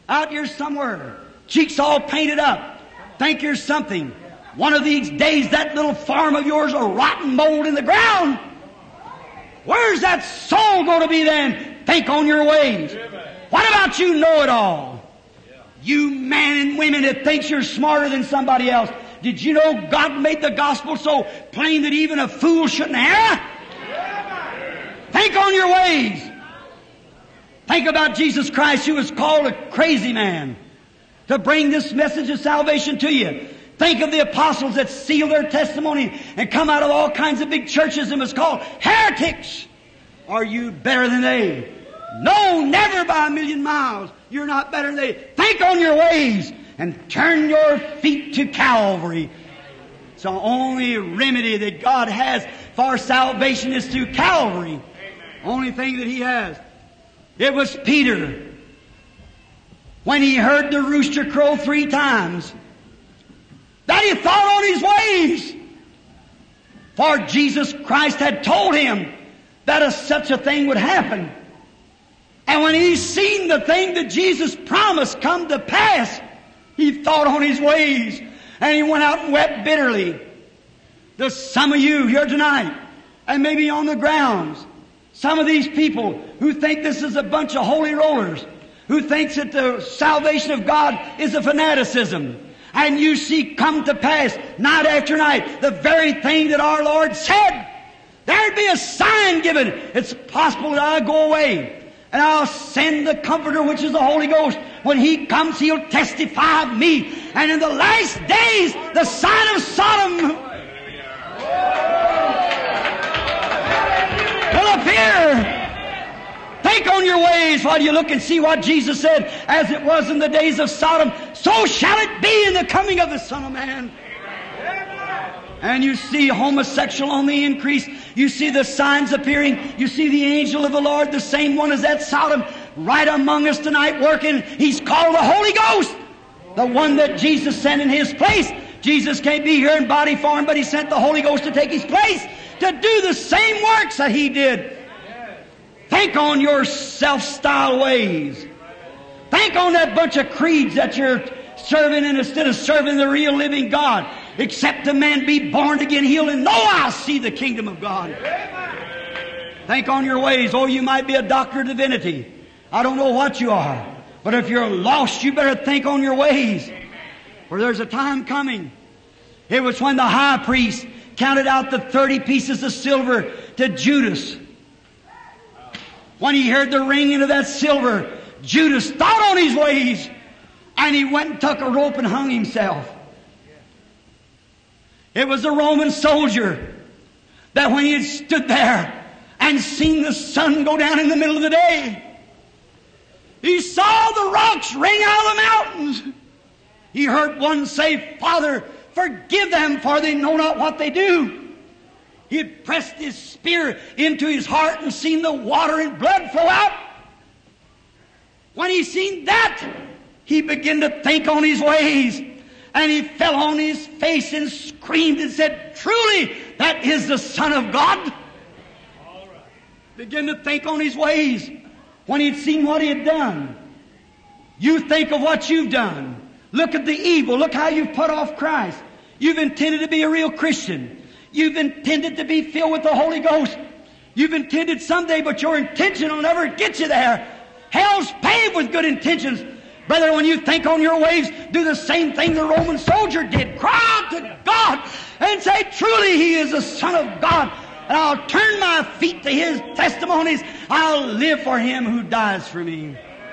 out here somewhere, cheeks all painted up, think you're something. One of these days that little farm of yours will rot and mold in the ground. Where's that soul going to be then? Think on your ways. What about you know-it-all? You man and women that thinks you're smarter than somebody else. Did you know God made the gospel so plain that even a fool shouldn't err? Think on your ways. Think about Jesus Christ, who was called a crazy man to bring this message of salvation to you. Think of the apostles that sealed their testimony and come out of all kinds of big churches and was called heretics. Are you better than they? No, never by a million miles. You're not better than they. Think on your ways and turn your feet to Calvary. It's the only remedy that God has for salvation is through Calvary. Only thing that He has. It was Peter. When he heard the rooster crow three times, that he thought on his ways. For Jesus Christ had told him that a, such a thing would happen. And when he seen the thing that Jesus promised come to pass, he thought on his ways. And he went out and wept bitterly. There's some of you here tonight, and maybe on the grounds, some of these people who think this is a bunch of holy rollers, who thinks that the salvation of God is a fanaticism. And you see come to pass night after night the very thing that our Lord said. There'd be a sign given. It's possible that I'll go away and I'll send the Comforter, which is the Holy Ghost. When He comes, He'll testify of me. And in the last days, the sign of Sodom will appear. Think on your ways while you look and see what Jesus said. As it was in the days of Sodom, so shall it be in the coming of the Son of Man. And you see homosexual on the increase. You see the signs appearing. You see the angel of the Lord, the same one as at Sodom, right among us tonight working. He's called the Holy Ghost, the one that Jesus sent in His place. Jesus can't be here in body form, but He sent the Holy Ghost to take His place, to do the same works that He did. Think on your self-styled ways. Think on that bunch of creeds that you're serving, and instead of serving the real living God, except a man be born again, he'll in no wise see the kingdom of God. Think on your ways. Oh, you might be a doctor of divinity. I don't know what you are. But if you're lost, you better think on your ways. For there's a time coming. It was when the high priest counted out the thirty pieces of silver to Judas. When he heard the ringing of that silver, Judas thought on his ways, and he went and took a rope and hung himself. It was a Roman soldier that when he had stood there and seen the sun go down in the middle of the day, he saw the rocks ring out of the mountains. He heard one say, Father, forgive them, for they know not what they do. He had pressed his spear into his heart and seen the water and blood flow out. When he seen that, he began to think on his ways. And he fell on his face and screamed and said, truly, that is the Son of God. All right. Began to think on his ways. When he'd seen what he had done, you think of what you've done. Look at the evil. Look how you've put off Christ. You've intended to be a real Christian. You've intended to be filled with the Holy Ghost. You've intended someday, but your intention will never get you there. Hell's paved with good intentions. Brother, when you think on your ways, do the same thing the Roman soldier did. Cry out to God and say, truly, He is the Son of God. And I'll turn my feet to His testimonies. I'll live for Him who dies for me.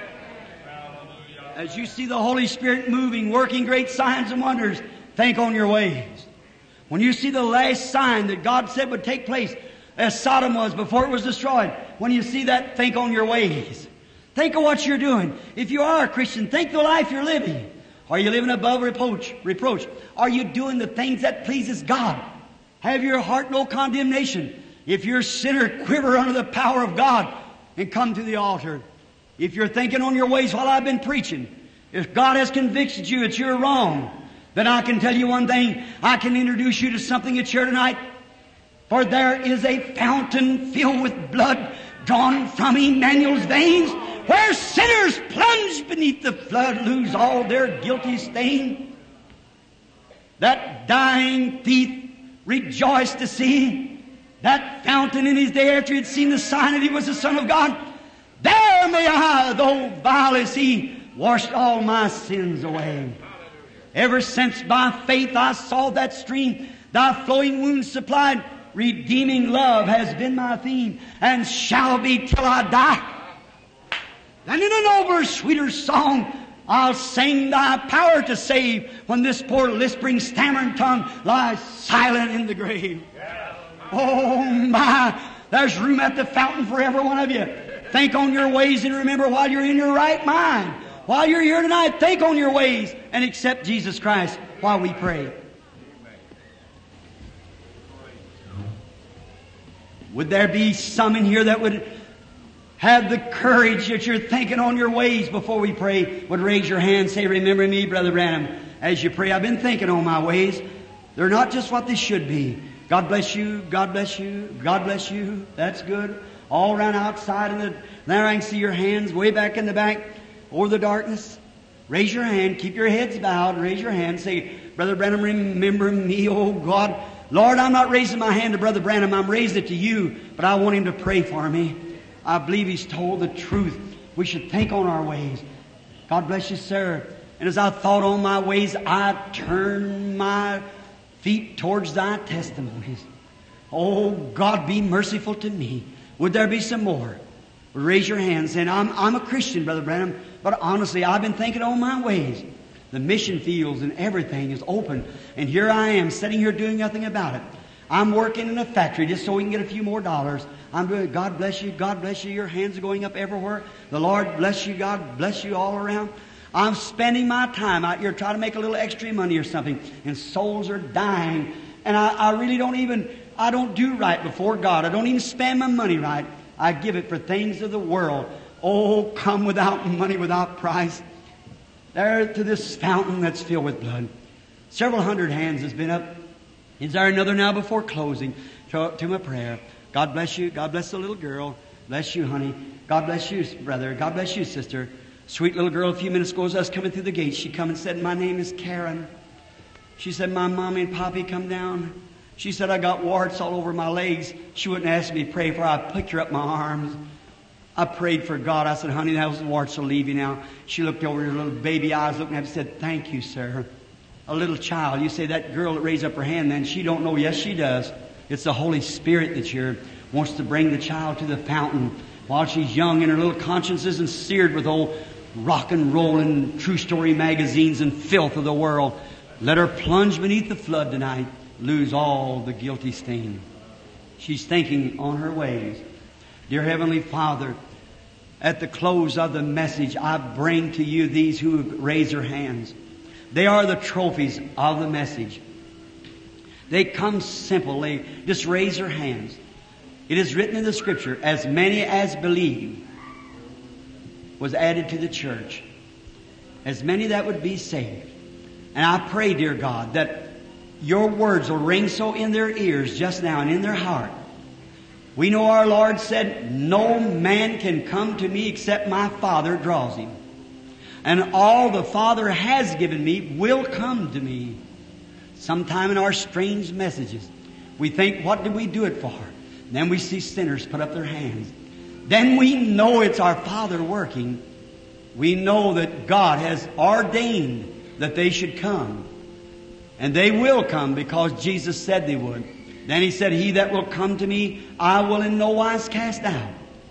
As you see the Holy Spirit moving, working great signs and wonders, think on your ways. When you see the last sign that God said would take place, as Sodom was before it was destroyed, when you see that, think on your ways. Think of what you're doing. If you are a Christian, think the life you're living. Are you living above reproach? Reproach. Are you doing the things that pleases God? Have your heart no condemnation. If you're a sinner, quiver under the power of God and come to the altar. If you're thinking on your ways while I've been preaching, if God has convicted you that you're wrong, then I can tell you one thing. I can introduce you to something at church tonight. For there is a fountain filled with blood drawn from Emmanuel's veins, where sinners plunge beneath the flood, lose all their guilty stain. That dying thief rejoiced to see that fountain in his day after he had seen the sign that he was the Son of God. There may I, though vile as he, washed all my sins away. Ever since by faith I saw that stream, thy flowing wounds supplied, redeeming love has been my theme, and shall be till I die. And in a nobler, sweeter song, I'll sing thy power to save when this poor lisping, stammering tongue lies silent in the grave. Oh my, there's room at the fountain for every one of you. Think on your ways and remember while you're in your right mind. While you're here tonight, think on your ways and accept Jesus Christ while we pray. Would there be some in here that would have the courage that you're thinking on your ways before we pray? Would raise your hand and say, remember me, Brother Branham, as you pray. I've been thinking on my ways. They're not just what they should be. God bless you, God bless you, God bless you. That's good. All around outside, and the, there I can see your hands way back in the back over the darkness. Raise your hand, keep your heads bowed, raise your hand, say, Brother Branham, remember me, oh God. Lord, I'm not raising my hand to Brother Branham, I'm raising it to you, but I want him to pray for me. I believe he's told the truth. We should think on our ways. God bless you, sir. And as I thought on my ways, I turned my feet towards thy testimonies. Oh, God, be merciful to me. Would there be some more? Raise your hand saying, I'm, I'm a Christian, Brother Branham, but honestly, I've been thinking on my ways. The mission fields and everything is open, and here I am sitting here doing nothing about it. I'm working in a factory just so we can get a few more dollars. I'm doing, God bless you, God bless you. Your hands are going up everywhere. The Lord bless you, God bless you all around. I'm spending my time out here trying to make a little extra money or something, and souls are dying. And I, I really don't even, I don't do right before God. I don't even spend my money right. I give it for things of the world. Oh, come without money, without price. There to this fountain that's filled with blood. Several hundred hands has been up. Is there another now before closing to, to my prayer? God bless you. God bless the little girl. Bless you, honey. God bless you, brother. God bless you, sister. Sweet little girl, a few minutes ago as I was coming through the gate, she come and said, my name is Karen. She said, my mommy and poppy come down. She said, I got warts all over my legs. She wouldn't ask me to pray for her. I picked her up in my arms. I prayed for God. I said, honey, those warts will leave you now. She looked over her little baby eyes, looking at me and said, thank you, sir. A little child. You say that girl that raised up her hand, then she don't know. Yes, she does. It's the Holy Spirit that here wants to bring the child to the fountain while she's young and her little conscience isn't seared with old rock and roll and true story magazines and filth of the world. Let her plunge beneath the flood tonight, lose all the guilty stain. She's thinking on her ways. Dear Heavenly Father, at the close of the message, I bring to you these who raise their hands. They are the trophies of the message. They come simple. They just raise their hands. It is written in the Scripture, as many as believe was added to the church. As many that would be saved. And I pray, dear God, that your words will ring so in their ears just now and in their heart. We know our Lord said, no man can come to me except my Father draws him. And all the Father has given me will come to me. Sometime in our strange messages, we think, what did we do it for? Then we see sinners put up their hands. Then we know it's our Father working. We know that God has ordained that they should come. And they will come because Jesus said they would. Then He said, he that will come to me, I will in no wise cast out.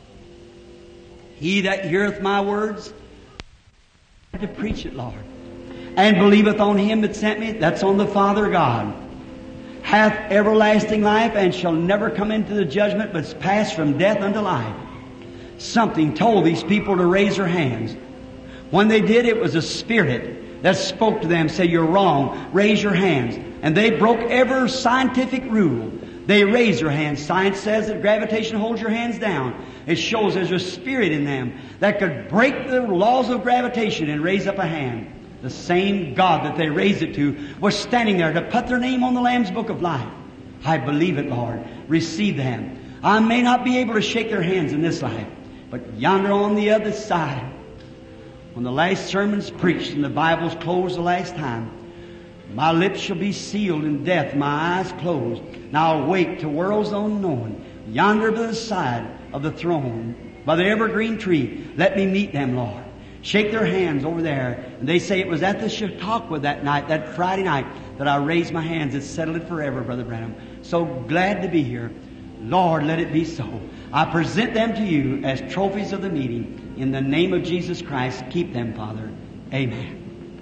He that heareth my words, to preach it, Lord, and believeth on Him that sent me, that's on the Father God, hath everlasting life and shall never come into the judgment, but is passed from death unto life. Something told these people to raise their hands. When they did, it was a spirit that spoke to them, said, you're wrong, raise your hands. And they broke every scientific rule. They raised their hands. Science says that gravitation holds your hands down. It shows there's a spirit in them that could break the laws of gravitation and raise up a hand. The same God that they raised it to was standing there to put their name on the Lamb's Book of Life. I believe it, Lord. Receive them. I may not be able to shake their hands in this life, but But yonder on the other side, when the last sermon's preached and the Bible's closed the last time, my lips shall be sealed in death, my eyes closed, and I'll wake to worlds unknown, yonder by the side of the throne, by the evergreen tree. Let me meet them, Lord. Shake their hands over there. And they say it was at the Chautauqua that night, that Friday night, that I raised my hands. It settled it forever, Brother Branham. So glad to be here. Lord, let it be so. I present them to you as trophies of the meeting. In the name of Jesus Christ, keep them, Father. Amen.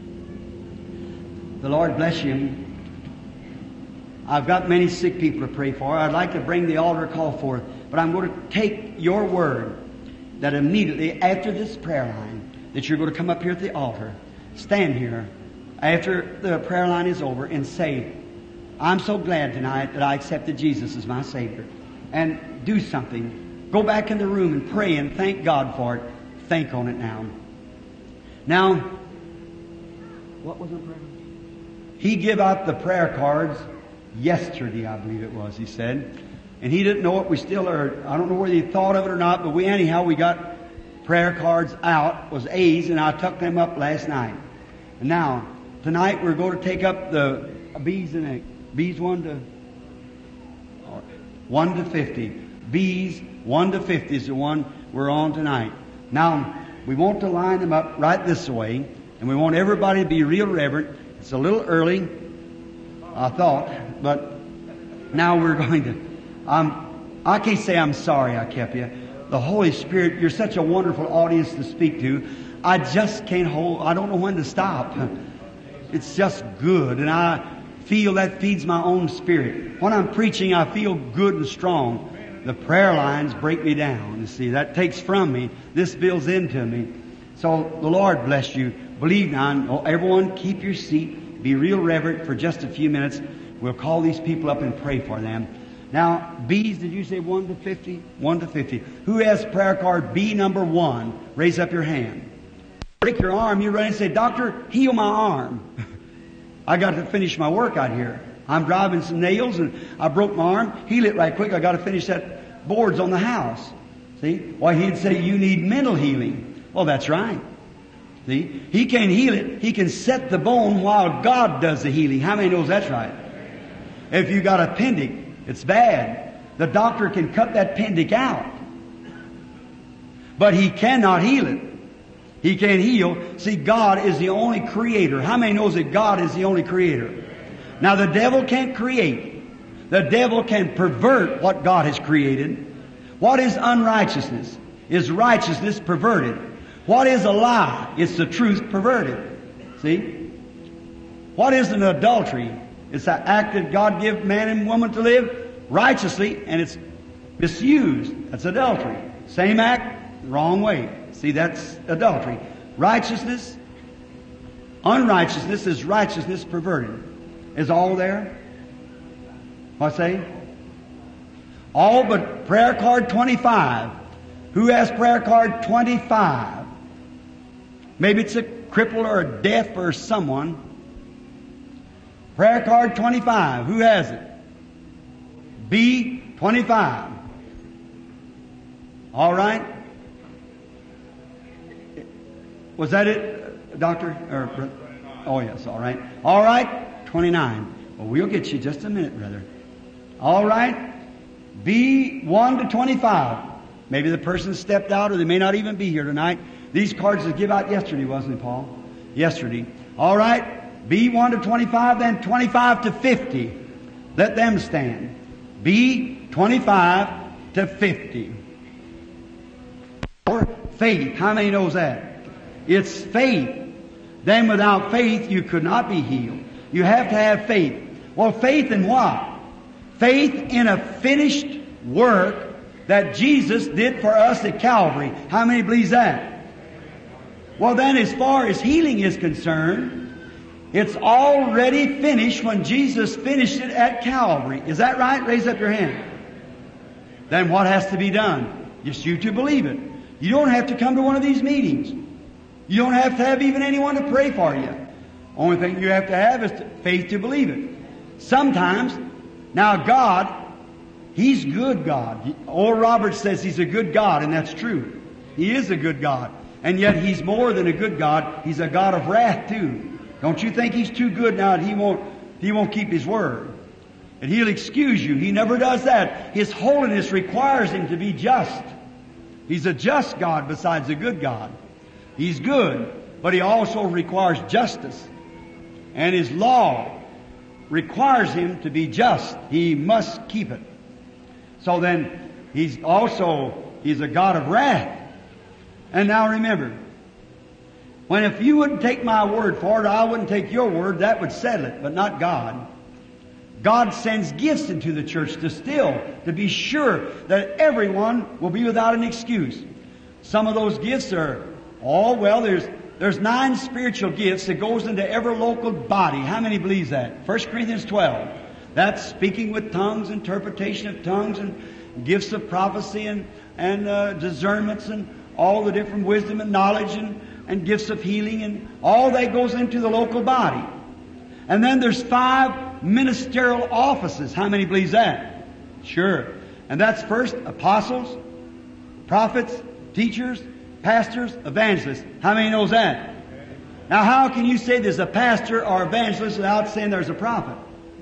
The Lord bless you. I've got many sick people to pray for. I'd like to bring the altar call forth, but I'm going to take your word that immediately after this prayer line, that you're going to come up here at the altar, stand here after the prayer line is over and say, I'm so glad tonight that I accepted Jesus as my Savior. And do something. Go back in the room and pray and thank God for it. Think on it now. Now, what was the prayer? He gave out the prayer cards yesterday, I believe it was, he said. And he didn't know it. We still are, I don't know whether he thought of it or not, but we anyhow, we got prayer cards out, was A's, and I took them up last night. And now, tonight we're going to take up the B's and A. B's one to, one to fifty. B's one to fifty is the one we're on tonight. Now, we want to line them up right this way, and we want everybody to be real reverent. It's a little early, I thought, but now we're going to, um, I can't say I'm sorry I kept you. The Holy Spirit, you're such a wonderful audience to speak to. I just can't hold, I don't know when to stop. It's just good, and I feel that feeds my own spirit. When I'm preaching, I feel good and strong. The prayer lines break me down. You see, that takes from me. This builds into me. So the Lord bless you. Believe now. Everyone, keep your seat. Be real reverent for just a few minutes. We'll call these people up and pray for them. Now, B's, did you say one to fifty? one to fifty. Who has prayer card B number one? Raise up your hand. Break your arm. You run and say, Doctor, heal my arm. I got to finish my work out here. I'm driving some nails and I broke my arm. Heal it right quick. I got to finish that boards on the house. See? Why, he'd say you need mental healing. Well, that's right. See? He can't heal it. He can set the bone while God does the healing. How many knows that's right? If you got appendix, it's bad. The doctor can cut that appendix out. But he cannot heal it. He can't heal. See, God is the only creator. How many knows that God is the only creator? Now, the devil can't create. The devil can pervert what God has created. What is unrighteousness? Is righteousness perverted? What is a lie? It's the truth perverted. See? What is an adultery? It's an act that God gave man and woman to live righteously, and it's misused. That's adultery. Same act, wrong way. See, that's adultery. Righteousness, unrighteousness is righteousness perverted. Is all there? What say? All but prayer card twenty-five. Who has prayer card twenty-five? Maybe it's a cripple or a deaf or someone. Prayer card twenty-five. Who has it? B twenty-five. All right. Was that it, Doctor? Or, oh, yes, all right. All right, twenty-nine. Well, we'll get you just a minute, brother. All right. B one to twenty-five. Maybe the person stepped out or they may not even be here tonight. These cards was given out yesterday, wasn't it, Paul? Yesterday. All right. B one to twenty-five, then twenty-five to fifty. Let them stand. B twenty-five to fifty. Or faith. How many knows that? It's faith. Then without faith, you could not be healed. You have to have faith. Well, faith in what? Faith in a finished work that Jesus did for us at Calvary. How many believes that? Well, then as far as healing is concerned, it's already finished when Jesus finished it at Calvary. Is that right? Raise up your hand. Then what has to be done? Just you to believe it. You don't have to come to one of these meetings. You don't have to have even anyone to pray for you. Only thing you have to have is faith to believe it. Sometimes, now God, He's good God. Oral Roberts says He's a good God, and that's true. He is a good God. And yet He's more than a good God. He's a God of wrath too. Don't you think He's too good now that He won't, He won't keep His word. And He'll excuse you. He never does that. His holiness requires Him to be just. He's a just God besides a good God. He's good, but He also requires justice. And His law requires Him to be just. He must keep it. So then, He's also, He's a God of wrath. And now remember, when if you wouldn't take my word for it, I wouldn't take your word, that would settle it, but not God. God sends gifts into the church to still, to be sure that everyone will be without an excuse. Some of those gifts are, oh, well, there's there's nine spiritual gifts that goes into every local body. How many believes that? First Corinthians twelve. That's speaking with tongues, interpretation of tongues, and gifts of prophecy, and, and uh, discernments, and all the different wisdom and knowledge, and, and gifts of healing, and all that goes into the local body. And then there's five ministerial offices. How many believes that? Sure. And that's first apostles, prophets, teachers, pastors, evangelists. How many knows that? Now how can you say there's a pastor or evangelist without saying there's a prophet?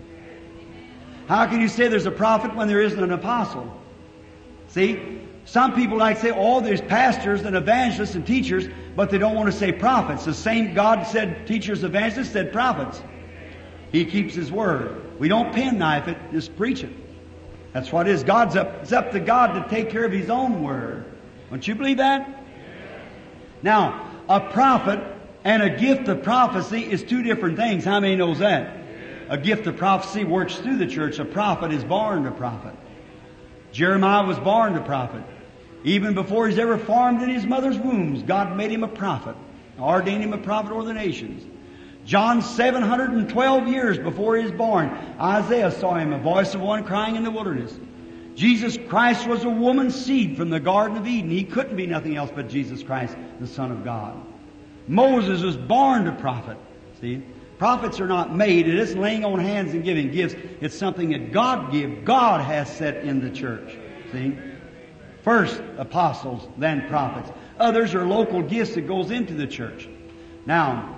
How can you say there's a prophet when there isn't an apostle? See? Some people like to say, oh, there's pastors and evangelists and teachers, but they don't want to say prophets. The same God said teachers, evangelists, said prophets. He keeps His word. We don't penknife it, just preach it. That's what it is. God's up, it's up to God to take care of His own word. Don't you believe that? Now, a prophet and a gift of prophecy is two different things. How many knows that? A gift of prophecy works through the church. A prophet is born a prophet. Jeremiah was born a prophet. Even before he's ever formed in his mother's wombs, God made him a prophet, ordained him a prophet over the nations. John, seven hundred twelve years before he was born, Isaiah saw him, a voice of one crying in the wilderness. Jesus Christ was a woman's seed from the Garden of Eden. He couldn't be nothing else but Jesus Christ, the Son of God. Moses was born a prophet. See? Prophets are not made. It isn't laying on hands and giving gifts. It's something that God gives. God has set in the church. See? First apostles, then prophets. Others are local gifts that goes into the church. Now,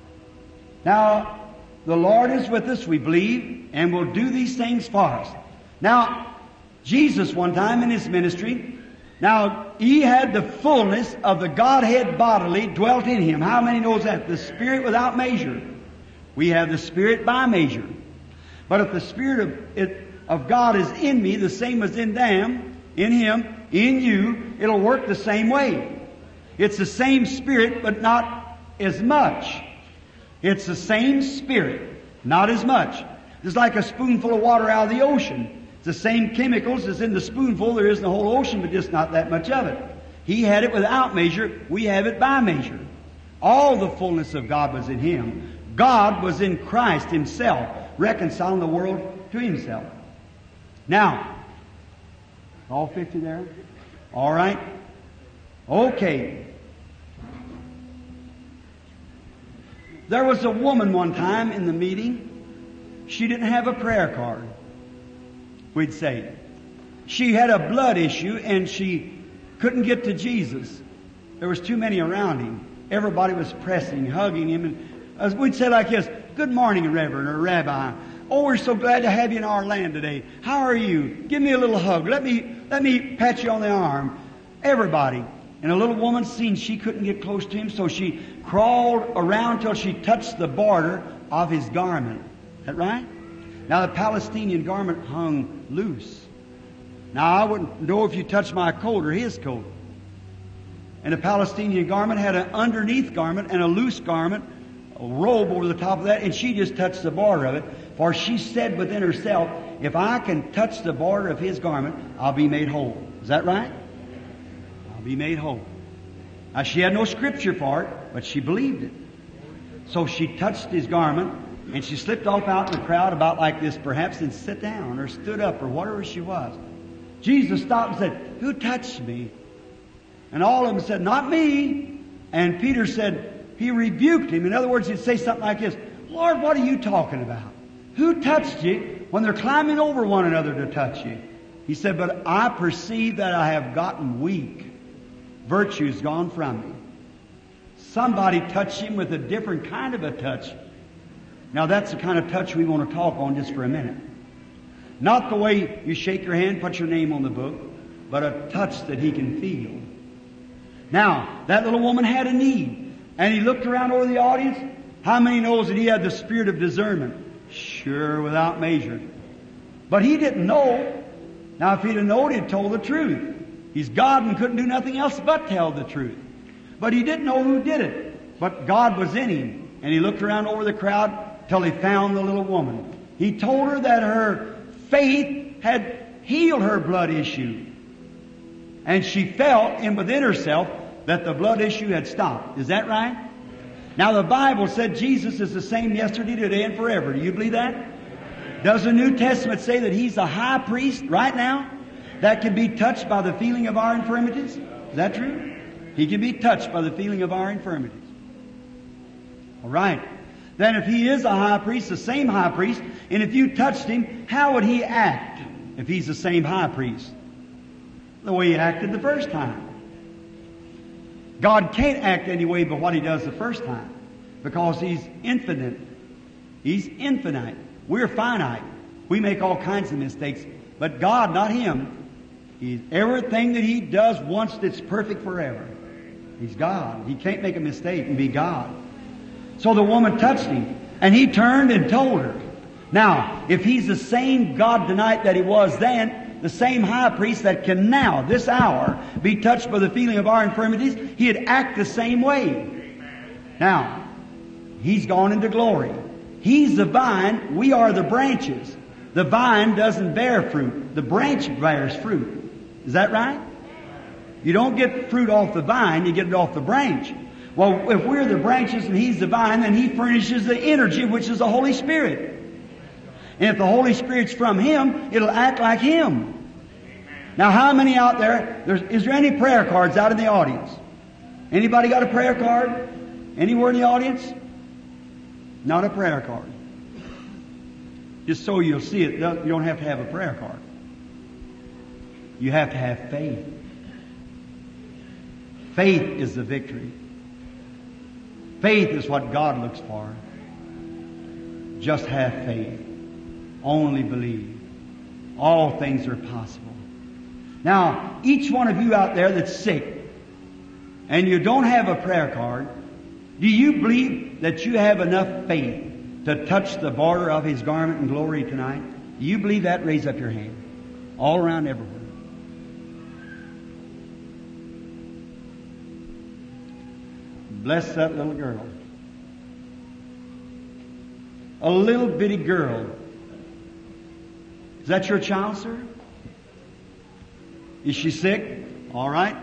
now the Lord is with us, we believe, and will do these things for us. Now, Jesus one time in His ministry, now He had the fullness of the Godhead bodily dwelt in Him. How many knows that? The Spirit without measure. We have the Spirit by measure. But if the Spirit of, it, of God is in me, the same as in them, in Him, in you, it'll work the same way. It's the same Spirit, but not as much. It's the same Spirit, not as much. It's like a spoonful of water out of the ocean. It's the same chemicals as in the spoonful. There is in the whole ocean, but just not that much of it. He had it without measure. We have it by measure. All the fullness of God was in Him. God was in Christ Himself, reconciling the world to Himself. Now, all fifty there? All right? Okay. There was a woman one time in the meeting. She didn't have a prayer card, we'd say. She had a blood issue and she couldn't get to Jesus. There was too many around Him. Everybody was pressing, hugging Him. And as we'd say like this, "Good morning, Reverend or Rabbi. Oh, we're so glad to have you in our land today. How are you? Give me a little hug. Let me, let me pat you on the arm." Everybody. And a little woman seen she couldn't get close to Him, so she crawled around till she touched the border of His garment. Is that right? Now the Palestinian garment hung loose. Now I wouldn't know if you touched my coat or his coat. And the Palestinian garment had an underneath garment and a loose garment, a robe over the top of that, and she just touched the border of it. For she said within herself, "If I can touch the border of His garment, I'll be made whole." Is that right? I'll be made whole. Now she had no scripture for it, but she believed it. So she touched His garment, and she slipped off out in the crowd about like this perhaps, and sat down or stood up or whatever she was. Jesus stopped and said, "Who touched me?" And all of them said, "Not me." And Peter said, he rebuked him. In other words, he'd say something like this, "Lord, what are you talking about? Who touched you when they're climbing over one another to touch you?" He said, "But I perceive that I have gotten weak." virtue's gone from me. Somebody touched him with a different kind of a touch. Now that's the kind of touch we want to talk on just for a minute. Not the way you shake your hand, put your name on the book, but a touch that he can feel. Now, that little woman had a need, and he looked around over the audience. How many knows that he had the spirit of discernment? Sure, without measure. But he didn't know. Now, if he'd have known, he'd have told the truth. He's God and couldn't do nothing else but tell the truth. But he didn't know who did it. But God was in him. And he looked around over the crowd till he found the little woman. He told her that her faith had healed her blood issue. And she felt in within herself that the blood issue had stopped. Is that right? Now the Bible said Jesus is the same yesterday, today, and forever. Do you believe that? Does the New Testament say that He's the high priest right now that can be touched by the feeling of our infirmities? Is that true? He can be touched by the feeling of our infirmities. All right. Then if He is a high priest, the same high priest, and if you touched Him, how would He act if He's the same high priest? The way He acted the first time. God can't act any way but what He does the first time, because He's infinite. He's infinite. We're finite. We make all kinds of mistakes. But God, not Him. He's, everything that He does once, it's perfect forever. He's God. He can't make a mistake and be God. So the woman touched Him, and He turned and told her. Now, if He's the same God tonight that He was then, the same high priest that can now, this hour, be touched by the feeling of our infirmities, He'd act the same way. Now, He's gone into glory. He's the vine, we are the branches. The vine doesn't bear fruit. The branch bears fruit. Is that right? You don't get fruit off the vine, you get it off the branch. Well, if we're the branches and He's the vine, then He furnishes the energy, which is the Holy Spirit. And if the Holy Spirit's from Him, it'll act like Him. Now, how many out there, there's, is there any prayer cards out in the audience? Anybody got a prayer card? Anywhere in the audience? Not a prayer card. Just so you'll see it, you don't have to have a prayer card. You have to have faith. Faith is the victory. Faith is what God looks for. Just have faith. Only believe. All things are possible. Now, each one of you out there that's sick, and you don't have a prayer card, do you believe that you have enough faith to touch the border of His garment in glory tonight? Do you believe that? Raise up your hand. All around everywhere. Bless that little girl. A little bitty girl. Is that your child, sir? Is she sick? All right.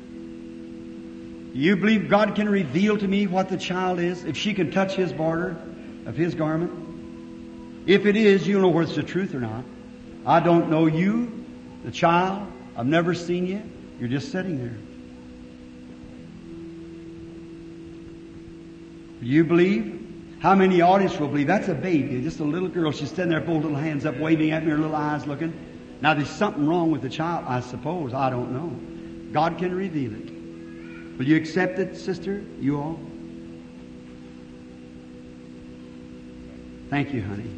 You believe God can reveal to me what the child is? If she can touch His border of His garment? If it is, you'll know whether it's the truth or not. I don't know you, the child. I've never seen you. You're just sitting there. You believe? How many in the audience will believe? That's a baby, just a little girl. She's sitting there, both little hands up, waving at me, her little eyes looking. Now, there's something wrong with the child, I suppose. I don't know. God can reveal it. Will you accept it, sister? You all? Thank you, honey.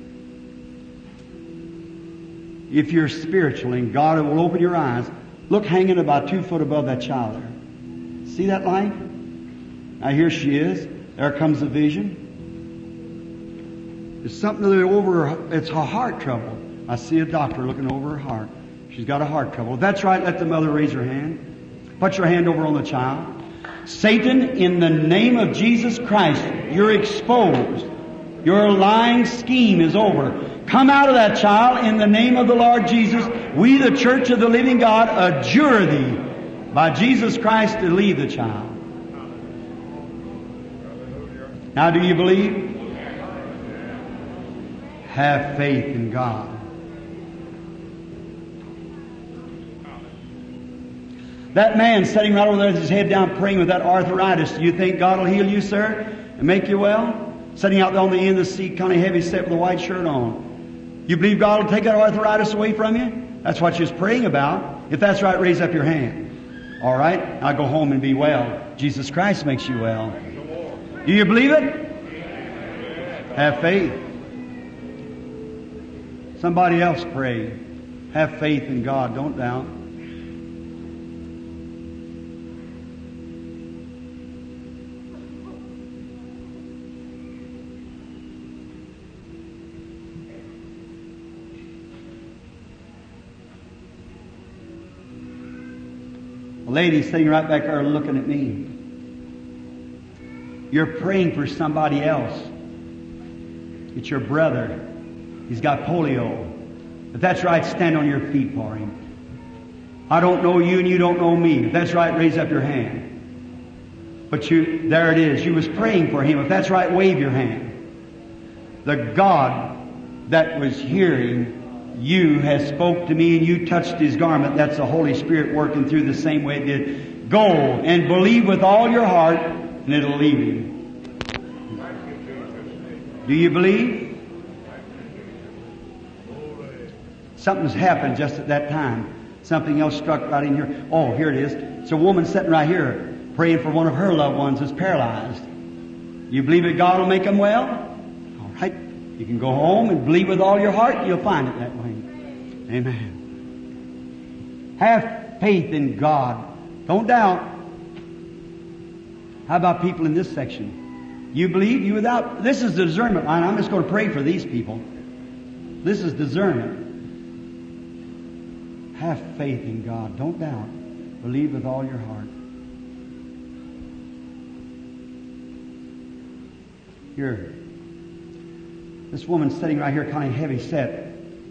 If you're spiritual and God will open your eyes, look hanging about two foot above that child there. See that light? Now, here she is. There comes a vision. There's something there over her. It's her heart trouble. I see a doctor looking over her heart. She's got a heart trouble. If that's right, let the mother raise her hand. Put your hand over on the child. Satan, in the name of Jesus Christ, you're exposed. Your lying scheme is over. Come out of that child in the name of the Lord Jesus. We, the Church of the Living God, adjure thee by Jesus Christ to leave the child. Now, do you believe? Have faith in God. That man sitting right over there with his head down praying with that arthritis, do you think God will heal you, sir, and make you well? Sitting out there on the end of the seat, kind of heavy set with a white shirt on. You believe God will take that arthritis away from you? That's what you're praying about. If that's right, raise up your hand. All right? Now go home and be well. Jesus Christ makes you well. Do you believe it? Have faith. Somebody else pray. Have faith in God. Don't doubt. A lady sitting right back there looking at me. You're praying for somebody else. It's your brother. He's got polio. If that's right, stand on your feet for him. I don't know you and you don't know me. If that's right, raise up your hand. But you, there it is. You was praying for him. If that's right, wave your hand. The God that was hearing you has spoke to me and you touched his garment. That's the Holy Spirit working through the same way it did. Go and believe with all your heart and it'll leave you. Do you believe? Something's happened just at that time. Something else struck right in here. Oh, here it is. It's a woman sitting right here praying for one of her loved ones that's paralyzed. You believe that God will make them well? All right. You can go home and believe with all your heart. You'll find it that way. Amen. Have faith in God. Don't doubt. How about people in this section? You believe? You without... This is the discernment line. I'm just going to pray for these people. This is discernment. Have faith in God. Don't doubt. Believe with all your heart. Here. This woman's sitting right here kind of heavy set.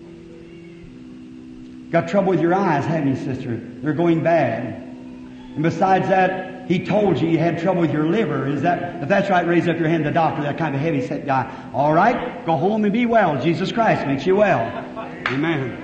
Got trouble with your eyes, haven't you, sister? They're going bad. And besides that, he told you you had trouble with your liver. Is that, if that's right, raise up your hand to the doctor, that kind of heavy set guy. All right, go home and be well. Jesus Christ makes you well. Amen.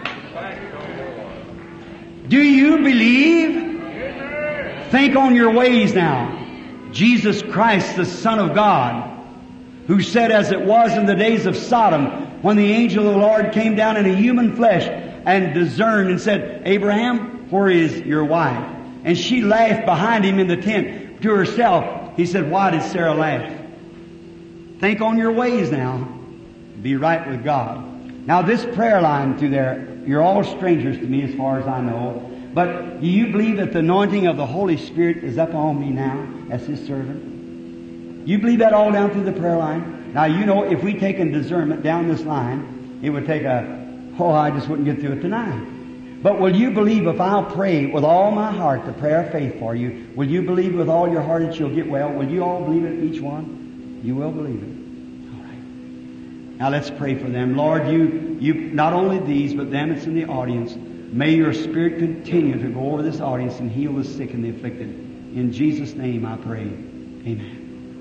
Do you believe? Think on your ways now. Jesus Christ, the Son of God, who said, as it was in the days of Sodom, when the angel of the Lord came down in a human flesh and discerned and said, Abraham, where is your wife? And she laughed behind him in the tent to herself. He said, why did Sarah laugh? Think on your ways now. Be right with God. Now this prayer line through there, you're all strangers to me as far as I know. But do you believe that the anointing of the Holy Spirit is up on me now as His servant? You believe that all down through the prayer line? Now you know if we take a discernment down this line, it would take a, oh, I just wouldn't get through it tonight. But will you believe if I'll pray with all my heart the prayer of faith for you, will you believe with all your heart that you'll get well? Will you all believe it, each one? You will believe it. All right. Now let's pray for them. Lord, you, you, not only these, but them that's in the audience, may your Spirit continue to go over this audience and heal the sick and the afflicted. In Jesus' name I pray. Amen.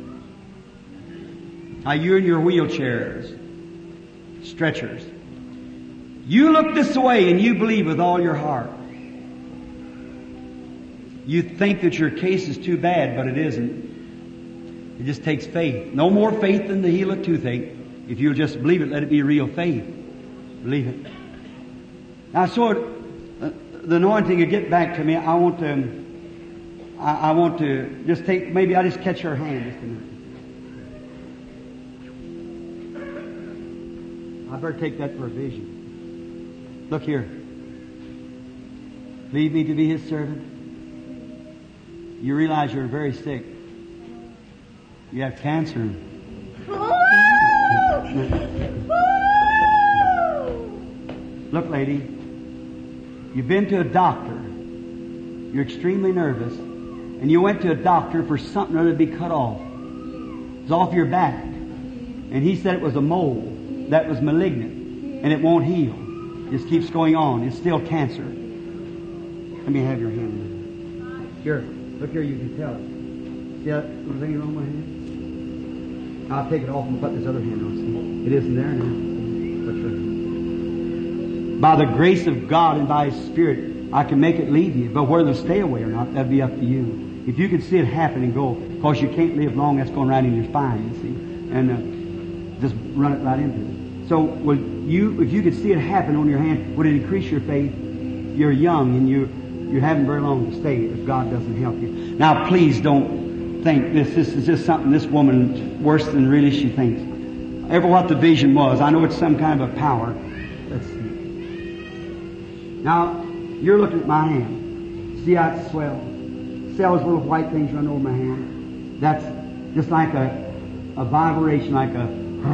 Now you're in your wheelchairs, stretchers. You look this way and you believe with all your heart. You think that your case is too bad, but it isn't. It just takes faith. No more faith than to heal a toothache. If you'll just believe it, let it be real faith. Believe it. Now, so uh, the anointing will get back to me. I want to, I, I want to just take, maybe I just catch your hand just a minute. I better take that for a vision. Look here. Leave me to be His servant. You realize you're very sick. You have cancer. Look, lady. You've been to a doctor. You're extremely nervous. And you went to a doctor for something that would be cut off. It was off your back. And he said it was a mole that was malignant. And it won't heal. It just keeps going on. It's still cancer. Let me have your hand. Here. Look here, you can tell it. See that little thing on my hand? I'll take it off and put this other hand on. See? It isn't there now. By the grace of God and by His Spirit, I can make it leave you. But whether to stay away or not, that'd be up to you. If you can see it happen and go, because you can't live long, that's going right in your spine, you see. And uh, just run it right into it. So, would you, if you could see it happen on your hand, would it increase your faith? You're young and you you haven't very long to stay if God doesn't help you. Now, please don't think this. This is just something this woman worse than really she thinks. Ever what the vision was. I know it's some kind of a power. Let's see. Now, you're looking at my hand. See how it's swelled? See how those little white things run over my hand? That's just like a, a vibration, like a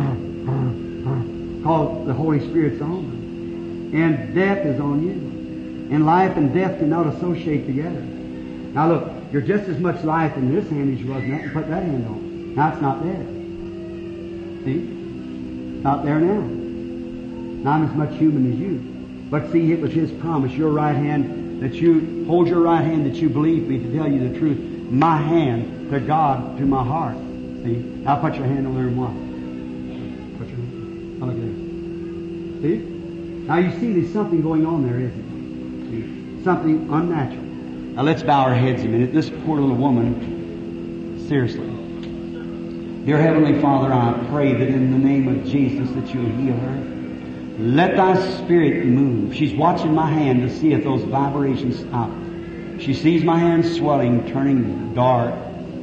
called the Holy Spirit's on them. And death is on you. And life and death cannot associate together. Now look, you're just as much life in this hand as you was in that. Put that hand on. Now it's not there. See? It's not there now. Now I'm as much human as you. But see, it was His promise, your right hand, that you hold your right hand, that you believe me to tell you the truth. My hand to God, to my heart. See? Now put your hand on there and what? Put your hand. Now look at this. See? Now you see there's something going on there, isn't there? See? Something unnatural. Now let's bow our heads a minute. This poor little woman, seriously. Dear Heavenly Father, I pray that in the name of Jesus that you'll heal her. Let thy Spirit move. She's watching my hand to see if those vibrations stop. She sees my hand swelling, turning dark,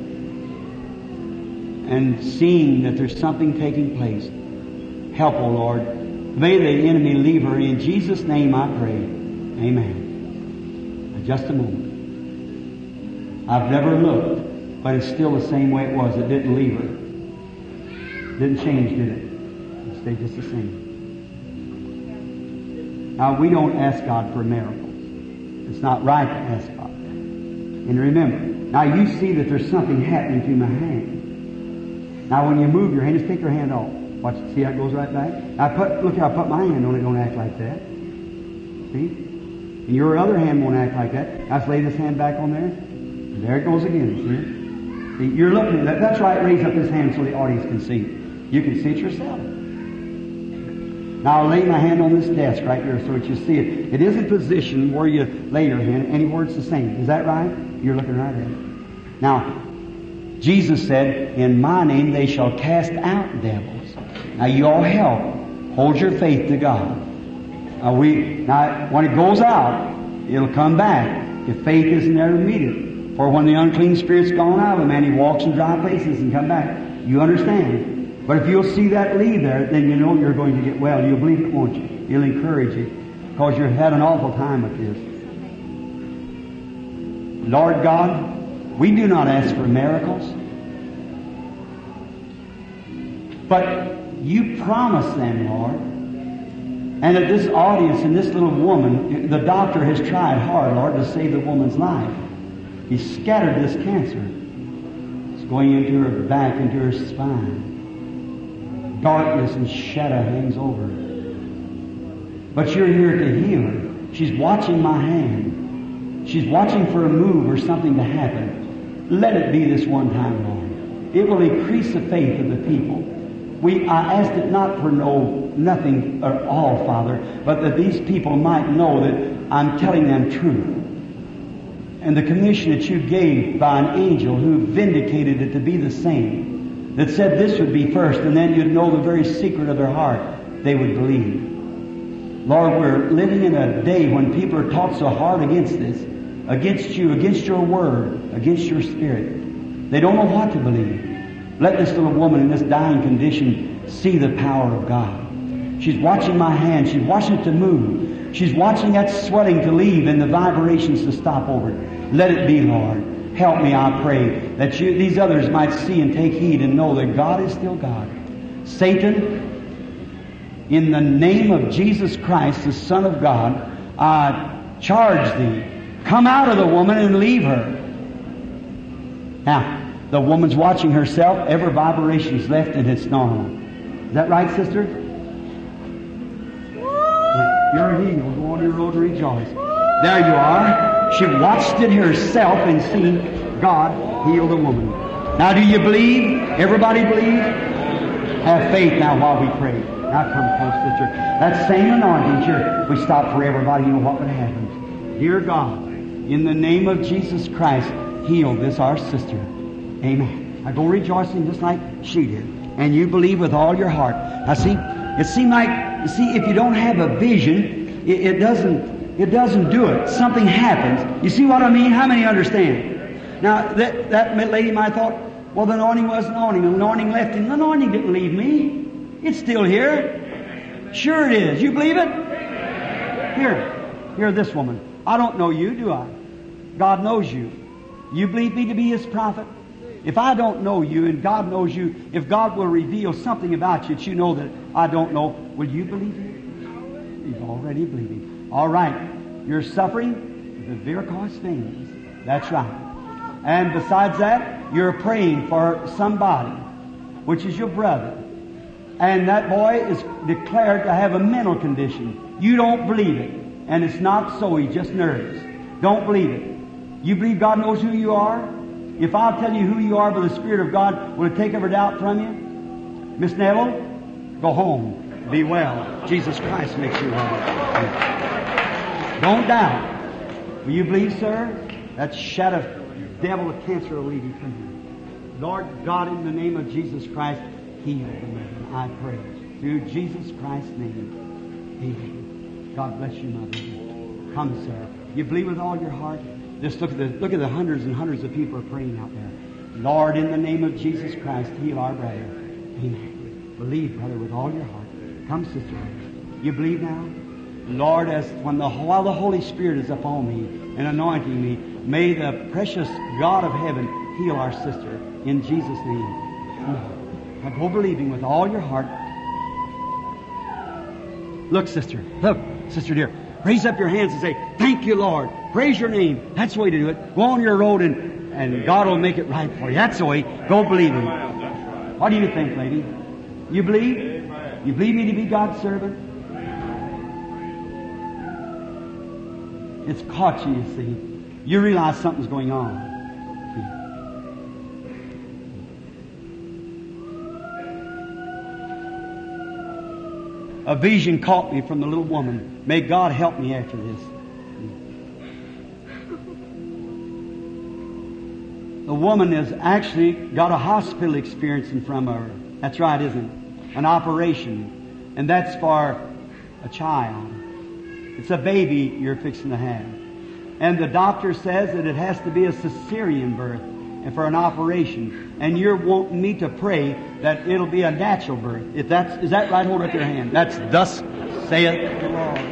and seeing that there's something taking place. Help, O Lord. May the enemy leave her. In Jesus' name I pray. Amen. Now just a moment. I've never looked, but it's still the same way it was. It didn't leave her. Didn't change, did it? It stayed just the same. Now, we don't ask God for miracles. It's not right to ask God. And remember, now you see that there's something happening to my hand. Now, when you move your hand, just take your hand off. Watch, see how it goes right back? I put, look how I put my hand on it. Don't act like that. See? And your other hand won't act like that. I just lay this hand back on there. And there it goes again. See? See, you're looking at that. That's right. Raise up this hand so the audience can see it. You can see it yourself. Now I'll lay my hand on this desk right here so that you see it. It is a position where you lay your hand. Anywhere it's the same. Is that right? You're looking right at it. Now, Jesus said, in my name they shall cast out devils. Now you all help. Hold your faith to God. Now, we, now when it goes out, it'll come back. If faith isn't there to meet it. For when the unclean spirit's gone out of a man, he walks in dry places and come back. You understand? But if you'll see that leave there, then you know you're going to get well. You'll believe it, won't you? You'll encourage it. Because you've had an awful time with this. Lord God, we do not ask for miracles. But you promise them, Lord. And that this audience and this little woman, the doctor has tried hard, Lord, to save the woman's life. He scattered this cancer. It's going into her back, into her spine. Darkness and shadow hangs over her. But you're here to heal her. She's watching my hand. She's watching for a move or something to happen. Let it be this one time, Lord. It will increase the faith of the people. We, I asked it not for no, nothing at all, Father, but that these people might know that I'm telling them truth. And the commission that you gave by an angel who vindicated it to be the same, that said this would be first, and then you'd know the very secret of their heart, they would believe. Lord, we're living in a day when people are taught so hard against this, against you, against your word, against your spirit. They don't know what to believe. Let this little woman in this dying condition see the power of God. She's watching my hand. She's watching it to move. She's watching that swelling to leave and the vibrations to stop over it. Let it be, Lord. Help me, I pray, that you, these others might see and take heed and know that God is still God. Satan, in the name of Jesus Christ, the Son of God, I charge thee, come out of the woman and leave her. Now, the woman's watching herself. Every vibration's left and it's normal. Is that right, sister? You're healed. Go on your road to rejoice. There you are. She watched it herself and seen God heal the woman. Now, do you believe? Everybody believe? Have faith now while we pray. Now come close, sister. That same anointing, sure, we stop for everybody, you know what would happen. Dear God, in the name of Jesus Christ, heal this our sister. Amen. Now go rejoicing just like she did. And you believe with all your heart. Now see, it seemed like, you see, if you don't have a vision, it, it doesn't it doesn't do it. Something happens. You see what I mean? How many understand? Now, that, that lady might have thought, well, the anointing was anointing. The anointing left him. The anointing didn't leave me. It's still here. Sure it is. You believe it? Here. Here, this woman. I don't know you, do I? God knows you. You believe me to be His prophet? If I don't know you and God knows you, if God will reveal something about you that you know that I don't know, will you believe Him? You've already believed Him. All right. You're suffering with the varicose veins. That's right. And besides that, you're praying for somebody, which is your brother. And that boy is declared to have a mental condition. You don't believe it. And it's not so. He's just nervous. Don't believe it. You believe God knows who you are? If I'll tell you who you are by the Spirit of God, will it take every doubt from you? Miss Neville, go home. Be well. Jesus Christ makes you well. Don't doubt. Will you believe, sir? That shadow devil of cancer will leave you from you. Lord God, in the name of Jesus Christ, heal the man, I pray. Through Jesus Christ's name. Amen. God bless you, my brother. Come, sir. You believe with all your heart? Just look at the look at the hundreds and hundreds of people are praying out there. Lord, in the name of Jesus Christ, heal our brother. Amen. Believe, brother, with all your heart. Come, sister. You believe now? Lord, as when the while the Holy Spirit is upon me and anointing me, may the precious God of heaven heal our sister in Jesus' name. Now go believing with all your heart. Look, sister. Look, sister dear. Raise up your hands and say, thank you, Lord. Praise your name. That's the way to do it. Go on your road and, and God will make it right for you. That's the way. Go believing. What do you think, lady? You believe? You believe me to be God's servant? It's caught you, you see. You realize something's going on. A vision caught me from the little woman. May God help me after this. The woman has actually got a hospital experience in front of her. That's right, isn't it? An operation. And that's for a child. It's a baby you're fixing to have. And the doctor says that it has to be a cesarean birth and for an operation. And you're wanting me to pray that it'll be a natural birth. If that's, is that right? Hold up your hand. That's thus saith the Lord.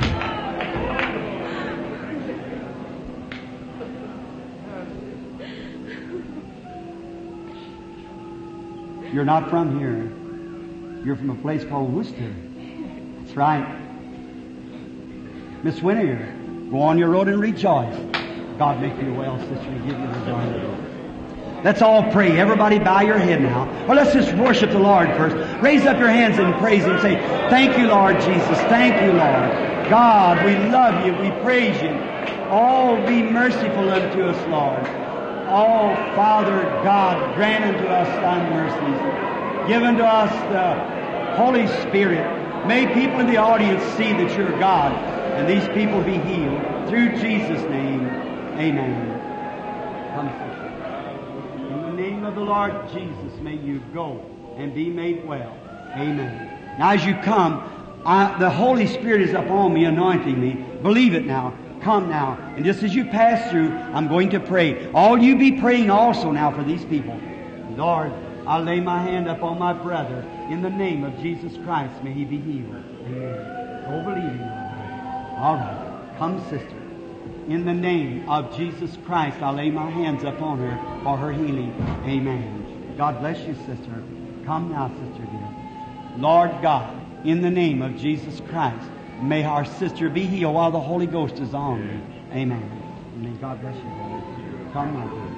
You're not from here. You're from a place called Worcester. That's right. Miss Winter, go on your road and rejoice. God make you well, sister, and give you the joy. Let's all pray. Everybody bow your head now. Or let's just worship the Lord first. Raise up your hands and praise Him. Say, thank you, Lord Jesus. Thank you, Lord. God, we love you. We praise you. Oh, be merciful unto us, Lord. Oh, Father God, grant unto us thy mercies. Give unto us the Holy Spirit. May people in the audience see that you're God, and these people be healed. Through Jesus' name, amen. Come, sister. In the name of the Lord Jesus, may you go and be made well. Amen. Now as you come, I, the Holy Spirit is upon me, anointing me. Believe it now. Come now. And just as you pass through, I'm going to pray. All you be praying also now for these people. Lord, I lay my hand up on my brother. In the name of Jesus Christ, may he be healed. Amen. Go believing. All right. Come, sister. In the name of Jesus Christ, I lay my hands upon her for her healing. Amen. God bless you, sister. Come now, sister dear. Lord God, in the name of Jesus Christ, may our sister be healed while the Holy Ghost is on me. Amen. May God bless you, brother. Come, my brother.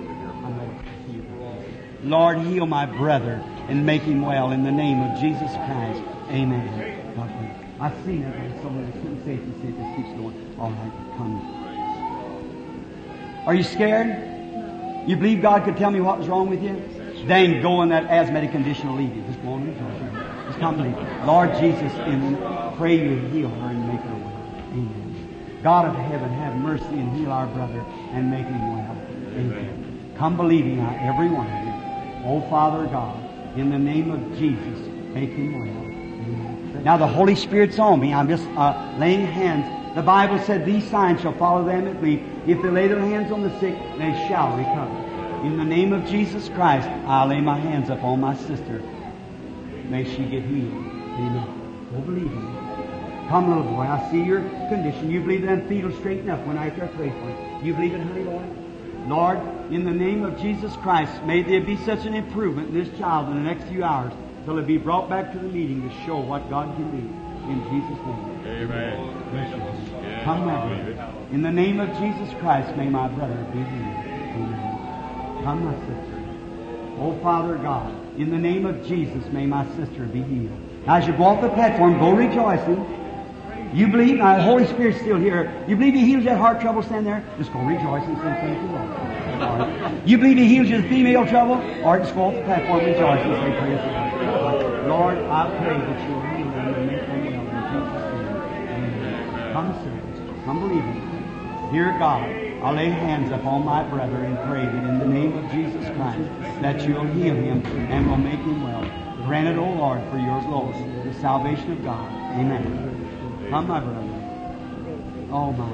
Lord, heal my brother and make him well in the name of Jesus Christ. Amen. God bless you. I've seen it. And someone couldn't say it and say it just keeps going. All right, come. Are you scared? You believe God could tell me what was wrong with you? Then go in that asthmatic condition will leave you. Just go on and rejoice. Just come believe. Lord Jesus, in pray you heal her and make her well. Amen. God of heaven, have mercy and heal our brother and make him well. Amen. Come believing now, every one of you. Oh, Father God, in the name of Jesus, make him well. Amen. Now the Holy Spirit's on me. I'm just uh, laying hands The Bible said, these signs shall follow them that believe. If they lay their hands on the sick, they shall recover. In the name of Jesus Christ, I lay my hands upon my sister. May she get healed. Amen. Oh, believe in me. Come, little boy, I see your condition. You believe them feet will straighten up when I pray for you. You believe it, honey boy? Lord, in the name of Jesus Christ, may there be such an improvement in this child in the next few hours till it be brought back to the meeting to show what God can do. In Jesus' name. Amen. Yes. Come, my brother. In the name of Jesus Christ, may my brother be healed. Amen. Come, my sister. Oh, Father God, in the name of Jesus, may my sister be healed. Now, as you go off the platform, go rejoicing. You believe, now the Holy Spirit's still here. You believe He heals that heart trouble, stand there? Just go rejoicing and say thank you, Lord. Right. You believe He heals your female trouble? Or just go off the platform, rejoicing and say praise God. Lord, I pray that you'll heal them and make them well in Jesus' name. Amen. Come, sir. Come believing. Dear God, I lay hands upon my brother and pray that in the name of Jesus Christ that you'll heal him and will make him well. Grant it, O Lord, for your glory, the salvation of God. Amen. Come, my brother. Oh, my.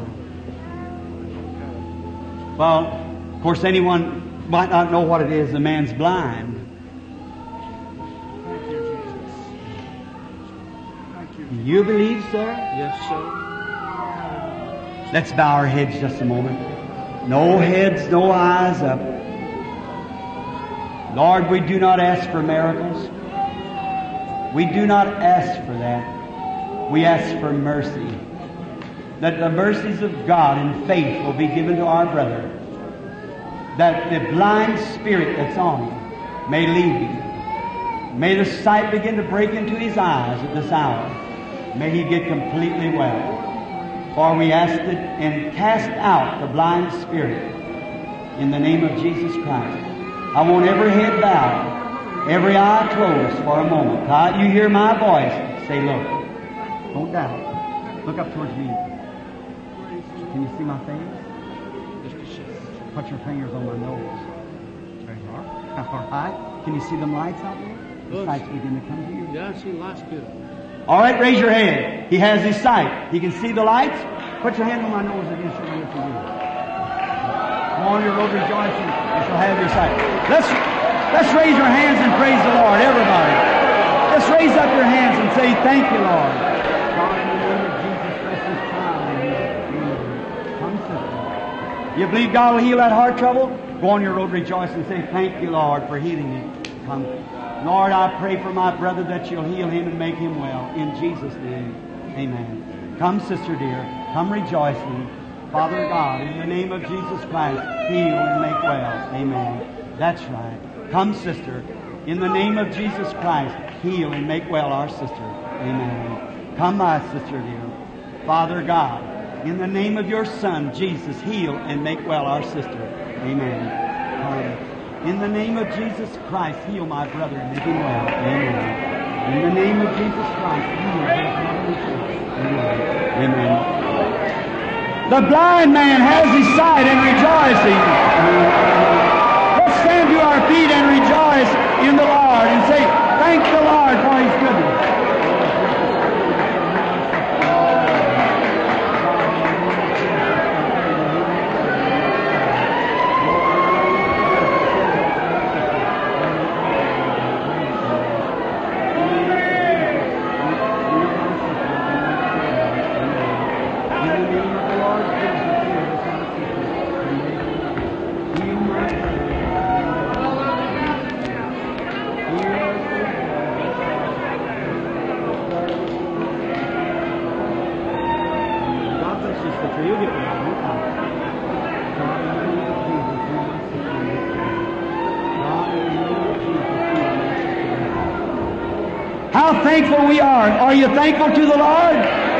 Well, of course, anyone might not know what it is. The man's blind. You believe, sir? Yes, sir. Let's bow our heads just a moment. No heads, no eyes up. Lord, we do not ask for miracles. We do not ask for that. We ask for mercy. That the mercies of God and faith will be given to our brother. That the blind spirit that's on him may leave him. May the sight begin to break into his eyes at this hour. May he get completely well. For we ask it and cast out the blind spirit in the name of Jesus Christ. I want every head bowed, every eye closed for a moment. God, you hear my voice. Say, look. Don't doubt. Look up towards me. Can you see my face? Put your fingers on my nose. There you are. All right. Can you see them lights out there? The lights begin to come to you. Yeah, I see lights good. All right, raise your hand. He has his sight. He can see the lights. Put your hand on my nose against your ear for you. Come on your road rejoicing. You shall have your sight. Let's, let's raise your hands and praise the Lord, everybody. Let's raise up your hands and say, thank you, Lord. God, in the name of Jesus, bless this child. Come, sister. You believe God will heal that heart trouble? Go on your road rejoicing and say, thank you, Lord, for healing me. Come. Lord, I pray for my brother that you'll heal him and make him well. In Jesus' name, amen. Come, sister dear. Come rejoicing. Father God, in the name of Jesus Christ, heal and make well. Amen. That's right. Come, sister. In the name of Jesus Christ, heal and make well our sister. Amen. Come, my sister dear. Father God, in the name of your Son, Jesus, heal and make well our sister. Amen. Come. In the name of Jesus Christ, heal my brother and make him well. Amen. In the name of Jesus Christ, heal his brother. Amen. Amen. The blind man has his sight and rejoicing. Let's stand to our feet and rejoice in the Lord and say, thank the Lord for His goodness. How thankful we are. Are you thankful to the Lord?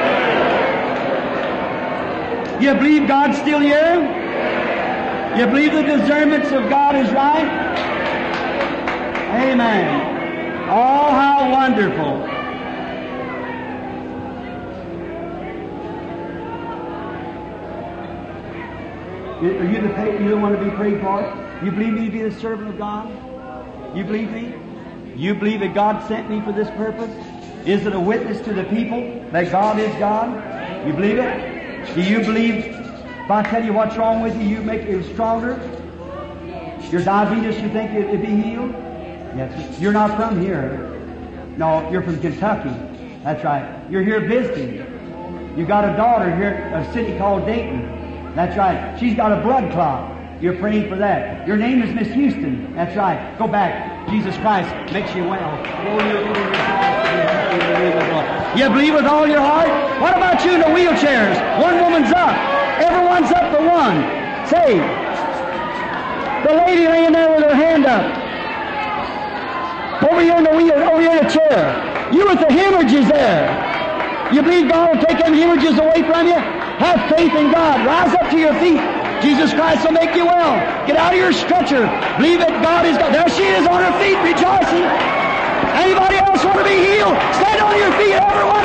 You believe God's still here? You believe the discernments of God is right? Amen. Oh, how wonderful. Are you the, you the one to be prayed for? You believe me to be the servant of God? You believe me? You believe that God sent me for this purpose? Is it a witness to the people that God is God? You believe it? Do you believe if I tell you what's wrong with you, you make it stronger? Your diabetes, you think it, it'd be healed? Yes. You're not from here. No, you're from Kentucky. That's right. You're here visiting. You got a daughter here at a city called Dayton. That's right. She's got a blood clot. You're praying for that. Your name is Miss Houston. That's right. Go back. Jesus Christ makes you well. You believe with all your heart? What about you in the wheelchairs? One woman's up. Everyone's up but one. Say, the lady laying there with her hand up. Over here in the wheel, over here in the chair. You with the hemorrhages there. You believe God will take them hemorrhages away from you? Have faith in God. Rise up to your feet. Jesus Christ will make you well. Get out of your stretcher. Believe that God is God. There she is on her feet rejoicing. Anybody else want to be healed? Stand on your feet, everyone.